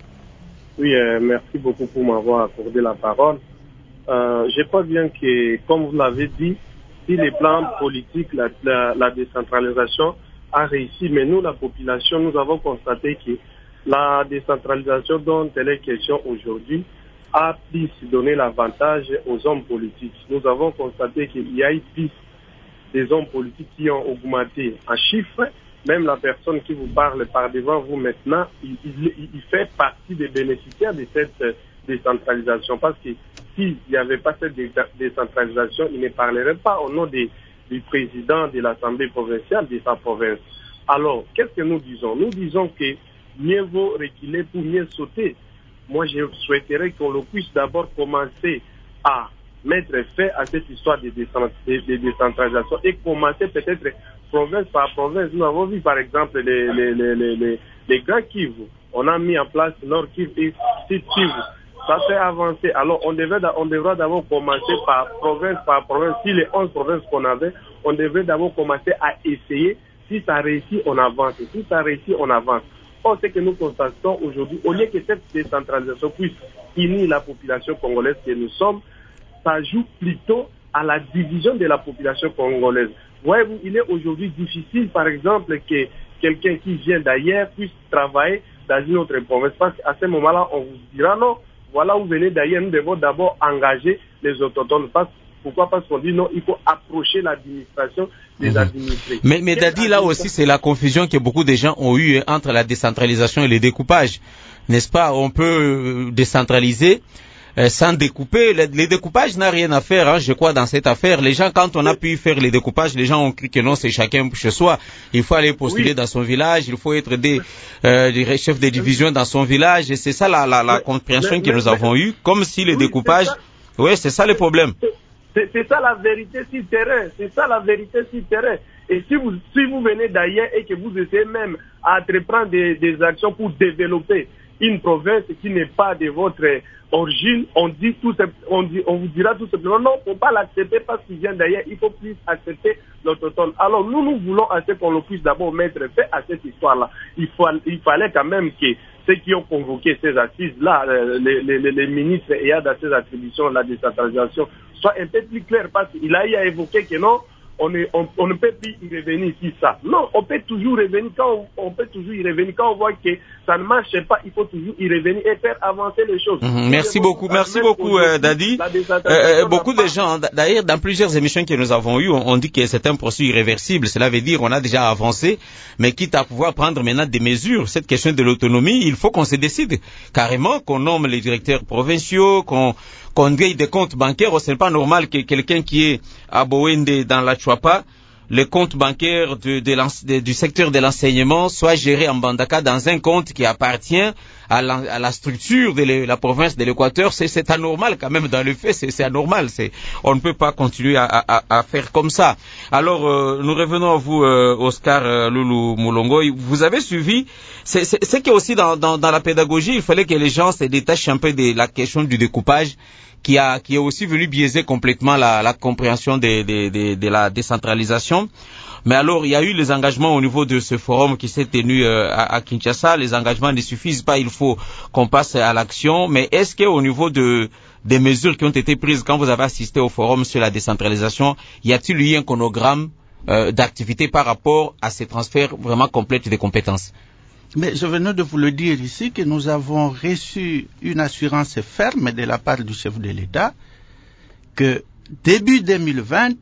[SPEAKER 13] Oui, euh, merci beaucoup pour m'avoir accordé la parole. Euh, je crois bien que, comme vous l'avez dit, si les plans politiques, la, la, la décentralisation a réussi, mais nous, la population, nous avons constaté que la décentralisation dont elle est question aujourd'hui a plus donné l'avantage aux hommes politiques. Nous avons constaté qu'il y a eu plus des hommes politiques qui ont augmenté en chiffres. Même la personne qui vous parle par devant vous maintenant, il, il, il fait partie des bénéficiaires de cette décentralisation. Parce que s'il n'y avait pas cette décentralisation, il ne parlerait pas au nom de, du président de l'Assemblée provinciale de sa province. Alors, qu'est-ce que nous disons? Nous disons que mieux vaut reculer pour mieux sauter. Moi, je souhaiterais qu'on le puisse d'abord commencer à mettre fin à cette histoire de, de décentralisation et commencer peut-être province par province. Nous avons vu par exemple les, les, les, les, les, les grands Kivu. On a mis en place Nord Kivu et Sud Kivu. Ça fait avancer. Alors on, devait, on devra d'abord commencer par province par province. Si les onze provinces qu'on avait, on devrait d'abord commencer à essayer. Si ça réussit, on avance. Si ça réussit, on avance. On sait que nous constatons aujourd'hui, au lieu que cette décentralisation puisse unir la population congolaise que nous sommes, ça joue plutôt à la division de la population congolaise. Voyez-vous, il est aujourd'hui difficile, par exemple, que quelqu'un qui vient d'ailleurs puisse travailler dans une autre province. Parce qu'à ce moment-là, on vous dira non, voilà, vous venez d'ailleurs, nous devons d'abord engager les autochtones. Parce, pourquoi? Parce qu'on dit non, il faut approcher l'administration des administrés.
[SPEAKER 4] Mais, mais Dadi, là aussi, c'est la confusion que beaucoup de gens ont eue entre la décentralisation et le découpage. N'est-ce pas? On peut décentraliser euh, sans découper. Le, le découpage n'a rien à faire, hein, je crois, dans cette affaire. Les gens, quand on a pu faire les découpages, les gens ont cru que non, c'est chacun chez soi. Il faut aller postuler oui. dans son village, il faut être des, euh, des chefs de division dans son village. Et c'est ça la, la, la compréhension mais, que mais, nous avons eue, comme si le oui, découpage... Oui, c'est ça le problème.
[SPEAKER 13] C'est, c'est ça la vérité sur terrain. C'est ça la vérité sur terrain. Et si vous, si vous venez d'ailleurs et que vous essayez même à entreprendre des, des actions pour développer une province qui n'est pas de votre origine, on dit tout, on dit, on vous dira tout simplement non, il ne faut pas l'accepter parce qu'il vient d'ailleurs, il faut plus accepter l'autochtone. Alors nous, nous voulons à ce qu'on le puisse d'abord mettre fin à cette histoire-là. Il, faut, il fallait quand même que ceux qui ont convoqué ces assises-là, les, les, les, les ministres ayant dans ces attributions la décentralisation, soient un peu plus clairs parce qu'il a eu à évoquer que non, On, est, on, on ne peut plus y revenir si ça. Non, on peut toujours revenir quand on, on peut toujours y revenir quand on voit que ça ne marche pas. Il faut toujours y revenir et faire avancer les choses.
[SPEAKER 4] Mmh, merci beaucoup, merci beaucoup, euh, Dadi. Euh, beaucoup de gens, d'ailleurs, dans plusieurs émissions que nous avons eues, on, on dit que c'est un processus irréversible. Cela veut dire on a déjà avancé, mais quitte à pouvoir prendre maintenant des mesures. Cette question de l'autonomie, il faut qu'on se décide carrément, qu'on nomme les directeurs provinciaux, qu'on qu'on veille des comptes bancaires. Ce n'est pas normal que quelqu'un qui est à Bowende dans la Chouapa les comptes bancaires de, de de, du secteur de l'enseignement soient gérés en Mbandaka dans un compte qui appartient à la, à la structure de le, la province de l'Équateur. C'est, c'est anormal quand même dans le fait, c'est, c'est anormal. C'est, on ne peut pas continuer à, à, à faire comme ça. Alors, euh, nous revenons à vous, euh, Oscar euh, Loulou Moulongo. Vous avez suivi, c'est, c'est, c'est qu'il y a aussi dans, dans, dans la pédagogie, il fallait que les gens se détachent un peu de la question du découpage, qui a qui est aussi venu biaiser complètement la, la compréhension de, de, de, de la décentralisation. Mais alors, il y a eu les engagements au niveau de ce forum qui s'est tenu euh, à, à Kinshasa. Les engagements ne suffisent pas, il faut qu'on passe à l'action. Mais est-ce qu'au niveau de des mesures qui ont été prises quand vous avez assisté au forum sur la décentralisation, y a-t-il eu un chronogramme euh, d'activité par rapport à ces transferts vraiment complets des compétences?
[SPEAKER 7] Mais je venais de vous le dire ici que nous avons reçu une assurance ferme de la part du chef de l'État que début deux mille vingt,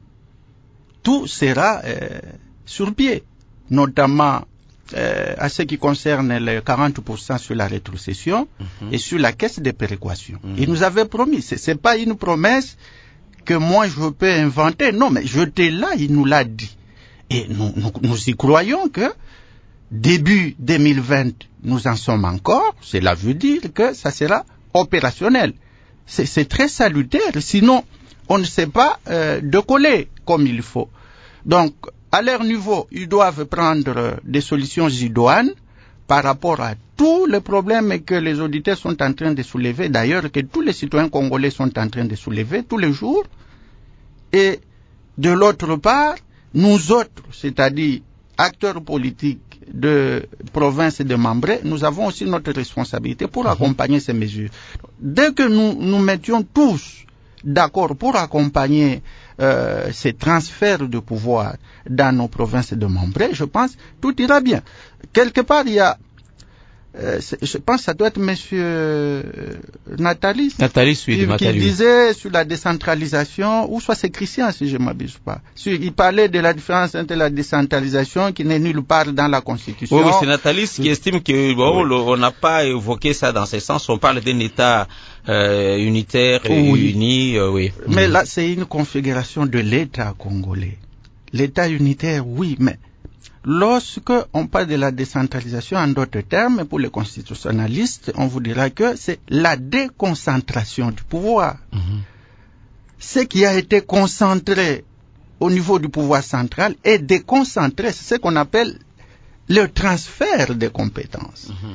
[SPEAKER 7] tout sera euh, sur pied, notamment euh, à ce qui concerne les quarante pour cent sur la rétrocession mm-hmm. et sur la caisse de péréquation. Mm-hmm. Il nous avait promis, ce n'est pas une promesse que moi je peux inventer, non, mais j'étais là, il nous l'a dit. Et nous, nous, nous y croyons que début deux mille vingt, nous en sommes encore, cela veut dire que ça sera opérationnel. C'est, c'est très salutaire, sinon on ne sait pas euh, décoller comme il faut. Donc, à leur niveau, ils doivent prendre des solutions idoines par rapport à tous les problèmes que les auditeurs sont en train de soulever, d'ailleurs que tous les citoyens congolais sont en train de soulever tous les jours. Et de l'autre part, nous autres, c'est-à-dire acteurs politiques de province et de Mambré, nous avons aussi notre responsabilité pour mmh. accompagner ces mesures. Dès que nous nous mettions tous d'accord pour accompagner euh, ces transferts de pouvoir dans nos provinces de Mambré, je pense tout ira bien. Quelque part, il y a Euh, je pense que ça doit être monsieur Nathalie,
[SPEAKER 4] Nathalie oui,
[SPEAKER 7] qui,
[SPEAKER 4] Nathalie.
[SPEAKER 7] qui disait sur la décentralisation, ou soit c'est Christian si je ne m'abuse pas. Sur, il parlait de la différence entre la décentralisation qui n'est nulle part dans la Constitution.
[SPEAKER 4] Oui, oui c'est Nathalie qui estime que bon, oui. on n'a pas évoqué ça dans ce sens. On parle d'un État euh, unitaire et oui. uni. Euh, oui.
[SPEAKER 7] Mais mmh. là, c'est une configuration de l'État congolais. L'État unitaire, oui, mais lorsque on parle de la décentralisation en d'autres termes, pour les constitutionnalistes, on vous dira que c'est la déconcentration du pouvoir. Mm-hmm. Ce qui a été concentré au niveau du pouvoir central est déconcentré, c'est ce qu'on appelle le transfert des compétences, mm-hmm.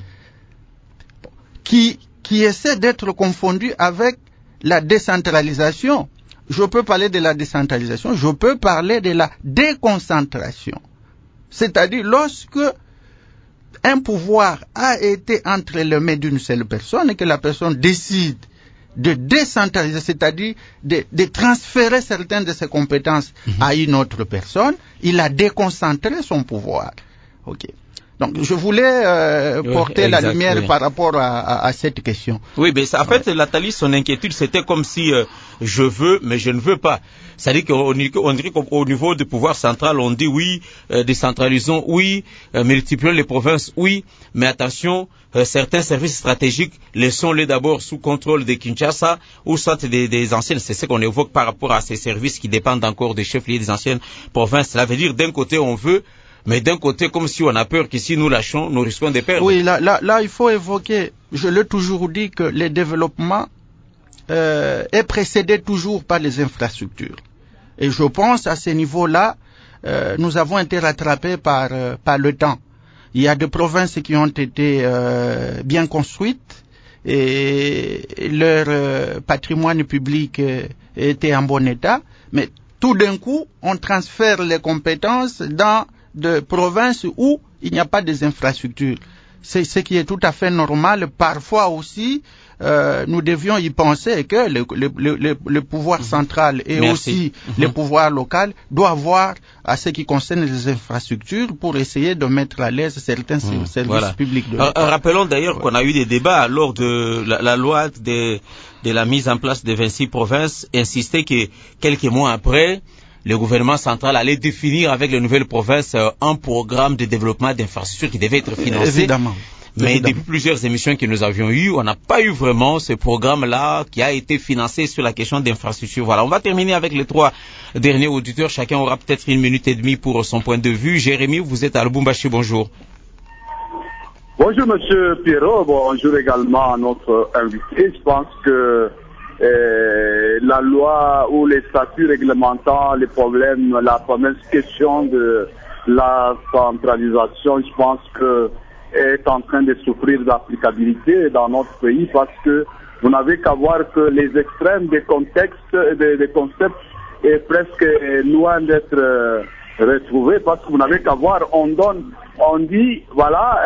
[SPEAKER 7] qui, qui essaie d'être confondu avec la décentralisation. Je peux parler de la décentralisation, je peux parler de la déconcentration. C'est-à-dire lorsque un pouvoir a été entre les mains d'une seule personne et que la personne décide de décentraliser, c'est-à-dire de, de transférer certaines de ses compétences mm-hmm. à une autre personne, il a déconcentré son pouvoir. Ok. Donc, je voulais euh, oui, porter exact, la lumière oui. par rapport à, à, à cette question.
[SPEAKER 4] Oui, mais ça, en fait, ouais. Nathalie, son inquiétude, c'était comme si euh, je veux, mais je ne veux pas. C'est-à-dire qu'on on dirait qu'au niveau du pouvoir central, on dit oui, euh, décentralisons, oui, euh, multiplions les provinces, oui, mais attention, euh, certains services stratégiques, laissons-les d'abord sous contrôle de Kinshasa ou soit des, des anciennes. C'est ce qu'on évoque par rapport à ces services qui dépendent encore des chefs-lieux des anciennes provinces. Cela veut dire, d'un côté, on veut, mais d'un côté, comme si on a peur qu'ici nous lâchons, nous risquons de perdre.
[SPEAKER 7] Oui, là, là, là il faut évoquer, je l'ai toujours dit, que le développement euh, est précédé toujours par les infrastructures. Et je pense à ce niveau-là, euh, nous avons été rattrapés par, euh, par le temps. Il y a des provinces qui ont été euh, bien construites et leur euh, patrimoine public euh, était en bon état, mais tout d'un coup, on transfère les compétences dans de provinces où il n'y a pas des infrastructures. C'est ce qui est tout à fait normal. Parfois aussi, euh, nous devions y penser que le, le, le, le pouvoir central et Merci. aussi mm-hmm. le pouvoir local doivent voir à ce qui concerne les infrastructures pour essayer de mettre à l'aise certains mmh. services voilà. publics. De
[SPEAKER 4] euh, rappelons d'ailleurs ouais. qu'on a eu des débats lors de la, la loi de, de la mise en place de vingt-six provinces, insistait que quelques mois après, le gouvernement central allait définir avec les nouvelles provinces euh, un programme de développement d'infrastructures qui devait être financé.
[SPEAKER 7] Évidemment.
[SPEAKER 4] Mais évidemment, depuis plusieurs émissions que nous avions eues, on n'a pas eu vraiment ce programme-là qui a été financé sur la question d'infrastructure. Voilà, on va terminer avec les trois derniers auditeurs. Chacun aura peut-être une minute et demie pour son point de vue. Jérémy, vous êtes à Lubumbashi, bonjour.
[SPEAKER 14] Bonjour Monsieur Pierrot, bonjour également à notre invité. Je pense que euh, la loi ou les statuts réglementant les problèmes, la fameuse question de la centralisation, je pense que est en train de souffrir d'applicabilité dans notre pays parce que vous n'avez qu'à voir que les extrêmes des contextes, des, des concepts est presque loin d'être euh, retrouvés parce que vous n'avez qu'à voir, on donne, on dit voilà,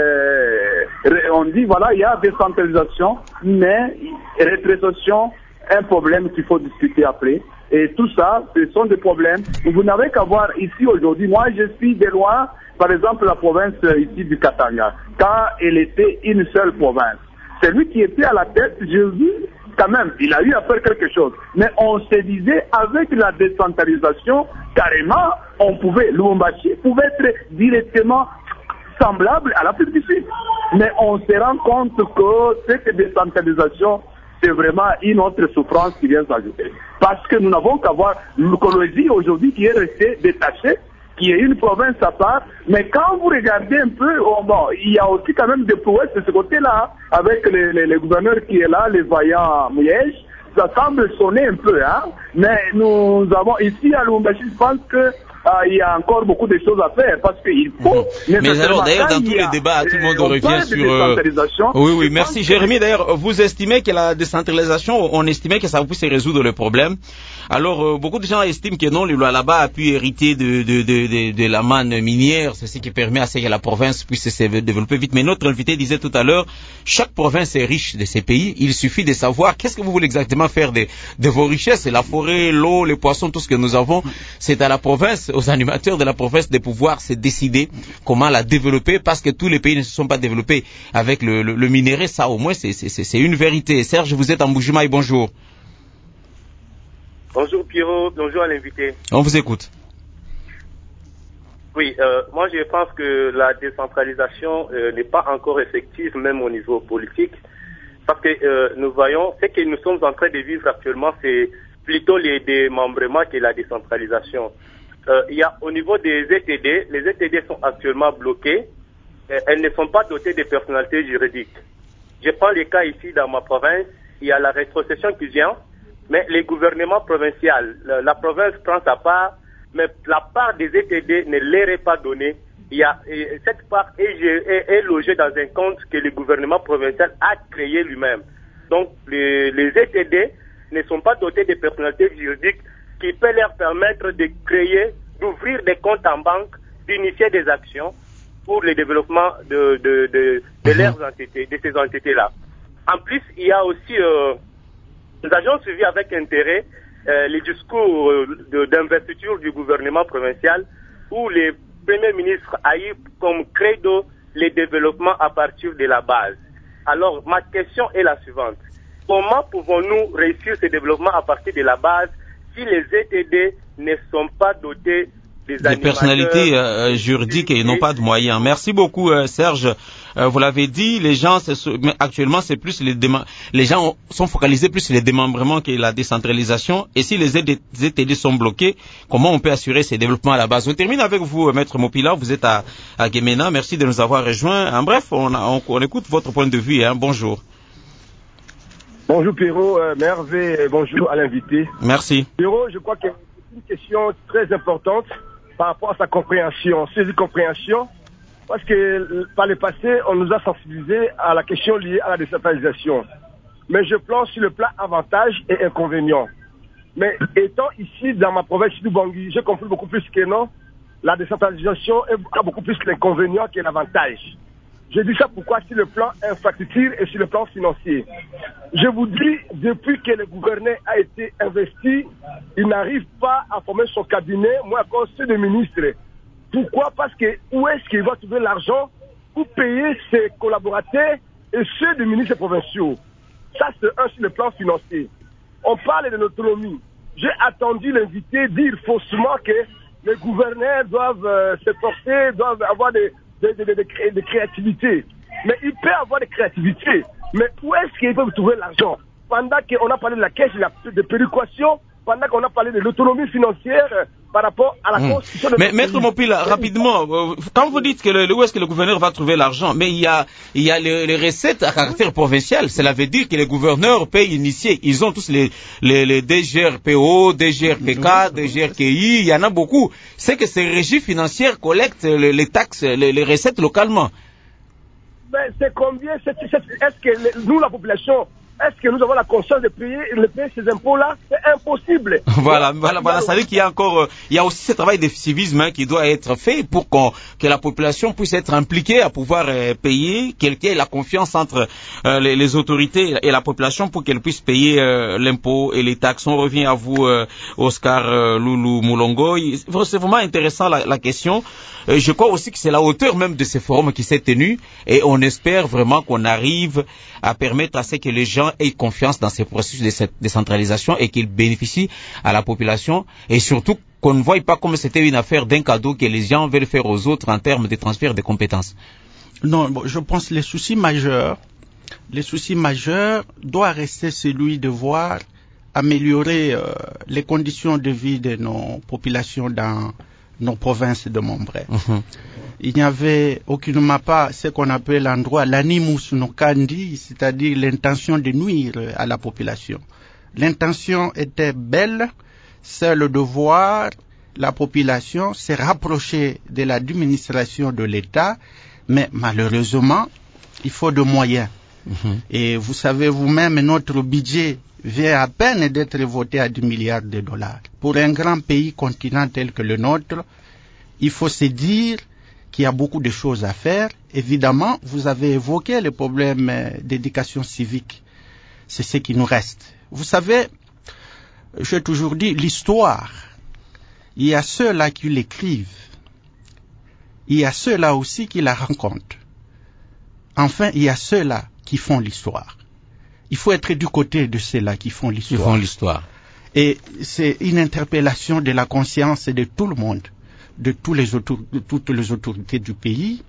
[SPEAKER 14] euh, on dit voilà, il y a décentralisation, mais rétrocession, un problème qu'il faut discuter après. Et tout ça, ce sont des problèmes. Vous n'avez qu'à voir ici aujourd'hui. Moi, je suis de loin, par exemple, la province ici du Katanga, quand elle était une seule province. Celui qui était à la tête, je dis, quand même, il a eu à faire quelque chose. Mais on se disait, avec la décentralisation, carrément, on pouvait, Lubumbashi pouvait être directement semblable à l'Afrique du Sud. Mais on se rend compte que cette décentralisation, c'est vraiment une autre souffrance qui vient s'ajouter. Parce que nous n'avons qu'à voir l'écologie aujourd'hui qui est restée détachée, qui est une province à part, mais quand vous regardez un peu, oh bon, il y a aussi quand même des prouesses de ce côté-là, avec les, les, les gouverneurs qui est là, les vaillants Mouyèges, ça semble sonner un peu, hein, mais nous avons ici à Lubumbashi, je pense que ah, il y a encore beaucoup de choses à faire parce qu'il faut.
[SPEAKER 4] Mmh. Mais alors d'ailleurs dans tous les débats, tout le monde revient sur. Euh... Oui, oui, merci Jérémy. D'ailleurs, vous estimez que la décentralisation, on estimait que ça puisse résoudre le problème. Alors euh, beaucoup de gens estiment que non, le Lualaba a pu hériter de de de de, de la manne minière, c'est ce qui permet à ce que la province puisse se développer vite. Mais notre invité disait tout à l'heure, chaque province est riche de ses pays. Il suffit de savoir qu'est-ce que vous voulez exactement faire de de vos richesses, la forêt, l'eau, les poissons, tout ce que nous avons. C'est à la province, aux animateurs de la province de pouvoir se décider comment la développer parce que tous les pays ne se sont pas développés avec le, le, le minerai. Ça au moins c'est, c'est, c'est une vérité. Serge, vous êtes en Bujumaï, bonjour.
[SPEAKER 15] Bonjour Pierrot, bonjour à l'invité.
[SPEAKER 4] On vous écoute.
[SPEAKER 15] Oui, euh, moi je pense que la décentralisation euh, n'est pas encore effective même au niveau politique parce que euh, nous voyons ce que nous sommes en train de vivre actuellement, c'est plutôt les démembrements que la décentralisation. Euh, il y a au niveau des E T D, les E T D sont actuellement bloquées, euh, elles ne sont pas dotées de personnalités juridiques. Je prends les cas ici dans ma province, il y a la rétrocession qui vient, mais les gouvernements provinciaux, la, la province prend sa part, mais la part des E T D ne leur est pas donnée. Il y a, et cette part est, est, est logée dans un compte que le gouvernement provincial a créé lui-même. Donc les, les E T D ne sont pas dotés de personnalités juridiques qui peut leur permettre de créer, d'ouvrir des comptes en banque, d'initier des actions pour le développement de, de, de, de leurs entités, de ces entités-là. En plus, il y a aussi, euh, nous avions suivi avec intérêt euh, les discours euh, d'investiture du gouvernement provincial où le Premier ministre a eu comme credo le développement à partir de la base. Alors, ma question est la suivante. Comment pouvons-nous réussir ce développement à partir de la base si les E T D ne sont pas dotés des,
[SPEAKER 4] des personnalités euh, juridiques et n'ont pas de moyens? Merci beaucoup euh, Serge. Euh, vous l'avez dit, les gens actuellement c'est plus les les gens ont, sont focalisés plus sur les démembrements que la décentralisation. Et si les E T D sont bloqués, comment on peut assurer ces développements à la base? On termine avec vous, Maître Mopila. Vous êtes à, à Guémena. Merci de nous avoir rejoints. En bref, on, a, on, on écoute votre point de vue. Hein. Bonjour.
[SPEAKER 16] Bonjour Pierrot, euh, Mervé, bonjour à l'invité.
[SPEAKER 4] Merci.
[SPEAKER 16] Pierrot, je crois que c'est une question très importante par rapport à sa compréhension, saisie compréhension, parce que par le passé, on nous a sensibilisés à la question liée à la décentralisation. Mais je plonge sur le plan avantages et inconvénients. Mais étant ici dans ma province du Bangui, j'ai compris beaucoup plus que non, la décentralisation a beaucoup plus l'inconvénient que l'avantage. Je dis ça pourquoi sur le plan infrastructure et sur le plan financier. Je vous dis, depuis que le gouverneur a été investi, il n'arrive pas à former son cabinet, moi à cause de ministres. Pourquoi? Parce que où est-ce qu'il va trouver l'argent pour payer ses collaborateurs et ceux des ministres provinciaux? Ça, c'est un sur le plan financier. On parle de l'autonomie. J'ai attendu l'invité dire faussement que les gouverneurs doivent euh, se porter, doivent avoir des De, de, de, de créativité. mais il peut avoir des créativités. Mais où est-ce qu'il peut trouver l'argent? Pendant qu'on a parlé de la caisse de péréquation, pendant qu'on a parlé de l'autonomie financière euh, par rapport à la mmh. constitution de...
[SPEAKER 4] Mais Maître Mopila, rapidement, euh, quand vous dites que le, où est-ce que le gouverneur va trouver l'argent, mais il y a, il y a les, les recettes à caractère provincial, cela veut dire que les gouverneurs payent initiés, ils ont tous les, les, les D G R P O, D G R P K, D G R K I, il y en a beaucoup. C'est que ces régies financières collectent les, les taxes, les, les recettes localement.
[SPEAKER 16] Mais c'est combien, c'est, c'est, est-ce que les, nous, la population, est-ce que nous avons la conscience de payer, de payer ces impôts-là? C'est impossible.
[SPEAKER 4] Voilà, voilà, voilà. Ça veut dire qu'il y a encore, euh, il y a aussi ce travail de civisme hein, qui doit être fait pour qu'on, que la population puisse être impliquée à pouvoir euh, payer, qu'il y ait la confiance entre euh, les, les autorités et la population pour qu'elle puisse payer euh, l'impôt et les taxes. On revient à vous, euh, Oscar euh, Loulou Moulongo. C'est vraiment intéressant la, la question. Euh, je crois aussi que c'est la hauteur même de ces forums qui s'est tenu et on espère vraiment qu'on arrive à permettre à ce que les gens aient confiance dans ces processus de cette décentralisation et qu'ils bénéficient à la population et surtout qu'on ne voie pas comme c'était une affaire d'un cadeau que les gens veulent faire aux autres en termes de transfert de compétences.
[SPEAKER 7] Non, bon, je pense que les soucis majeurs, les soucis majeurs doivent rester celui de voir améliorer euh, les conditions de vie de nos populations dans nos provinces de Mombre. Mm-hmm. Il n'y avait aucunement pas ce qu'on appelle l'endroit l'animus nocandi, c'est-à-dire l'intention de nuire à la population. L'intention était belle, c'est le devoir, la population s'est rapprochée de l'administration de l'État, mais malheureusement, il faut de moyens. Mm-hmm. Et vous savez vous-même, notre budget vient à peine d'être voté à dix milliards de dollars. Pour un grand pays continent tel que le nôtre, il faut se dire qu'il y a beaucoup de choses à faire. Évidemment, vous avez évoqué le problème d'éducation civique. C'est ce qui nous reste. Vous savez, j'ai toujours dit, l'histoire, il y a ceux-là qui l'écrivent. Il y a ceux-là aussi qui la rencontrent. Enfin, il y a ceux-là qui font l'histoire. Il faut être du côté de ceux-là qui font l'histoire.
[SPEAKER 4] Qui font l'histoire.
[SPEAKER 7] Et c'est une interpellation de la conscience de tout le monde, de, tous les autor- de toutes les autorités du pays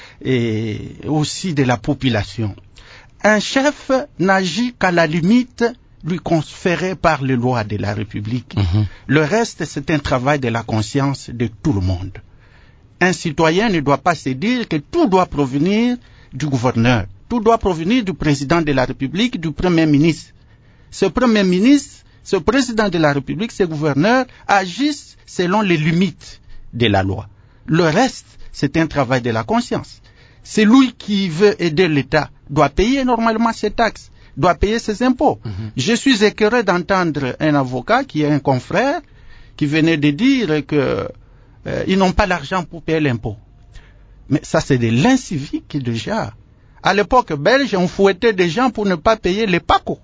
[SPEAKER 7] et aussi de la population. Un chef n'agit qu'à la limite lui conférée par les lois de la République. Mm-hmm. Le reste, c'est un travail de la conscience de tout le monde. Un citoyen ne doit pas se dire que tout doit provenir du gouverneur. Tout doit provenir du président de la République, du Premier ministre. Ce Premier ministre, ce président de la République, ce gouverneur agissent selon les limites de la loi. Le reste, c'est un travail de la conscience. Celui qui veut aider l'État doit payer normalement ses taxes, doit payer ses impôts. Mm-hmm. Je suis écœuré d'entendre un avocat qui est un confrère qui venait de dire que euh, ils n'ont pas l'argent pour payer l'impôt. Mais ça, c'est de l'incivique déjà. À l'époque belge, on fouettait des gens pour ne pas payer les P A C O.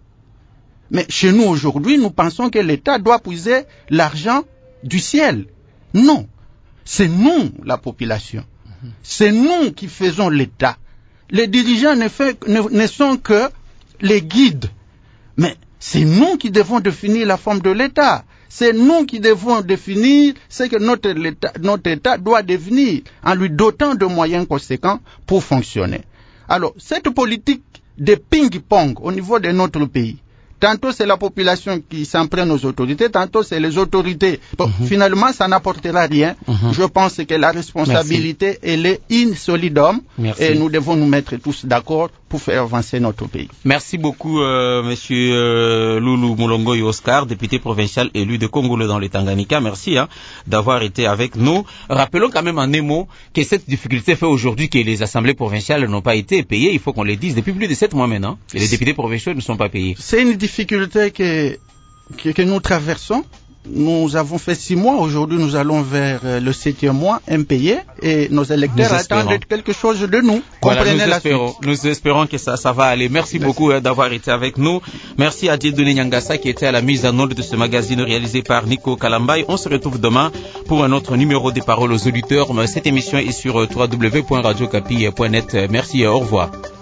[SPEAKER 7] Mais chez nous aujourd'hui, nous pensons que l'État doit puiser l'argent du ciel. Non, c'est nous, la population. Mm-hmm. C'est nous qui faisons l'État. Les dirigeants ne, fait, ne, ne sont que les guides. Mais c'est nous qui devons définir la forme de l'État. C'est nous qui devons définir ce que notre État, notre État doit devenir en lui dotant de moyens conséquents pour fonctionner. Alors, cette politique de ping-pong au niveau de notre pays, tantôt c'est la population qui s'en prenne aux autorités, tantôt c'est les autorités. Bon, mm-hmm. Finalement, ça n'apportera rien. Mm-hmm. Je pense que la responsabilité, Merci. Elle est in solidum. Merci. Et nous devons nous mettre tous d'accord pour faire avancer notre pays.
[SPEAKER 4] Merci beaucoup, euh, Monsieur euh, Loulou Moulongo et Oscar, député provincial élu de Congolais dans le Tanganyika. Merci hein, d'avoir été avec nous. Rappelons quand même en un mot que cette difficulté fait aujourd'hui que les assemblées provinciales n'ont pas été payées. Il faut qu'on les dise depuis plus de sept mois maintenant. Et les députés provinciaux ne sont pas payés.
[SPEAKER 7] C'est une difficulté que, que, que nous traversons. Nous avons fait six mois. Aujourd'hui, nous allons vers le septième mois impayé et nos électeurs attendent quelque chose de nous.
[SPEAKER 4] Voilà, Comprenez nous la espérons, suite. Nous espérons que ça, ça va aller. Merci, Merci. beaucoup hein, d'avoir été avec nous. Merci à Dieudonné Nyangasa qui était à la mise en ordre de ce magazine réalisé par Nico Kalambay. On se retrouve demain pour un autre numéro des paroles aux auditeurs. Cette émission est sur w w w point radio capi point net. Merci et au revoir.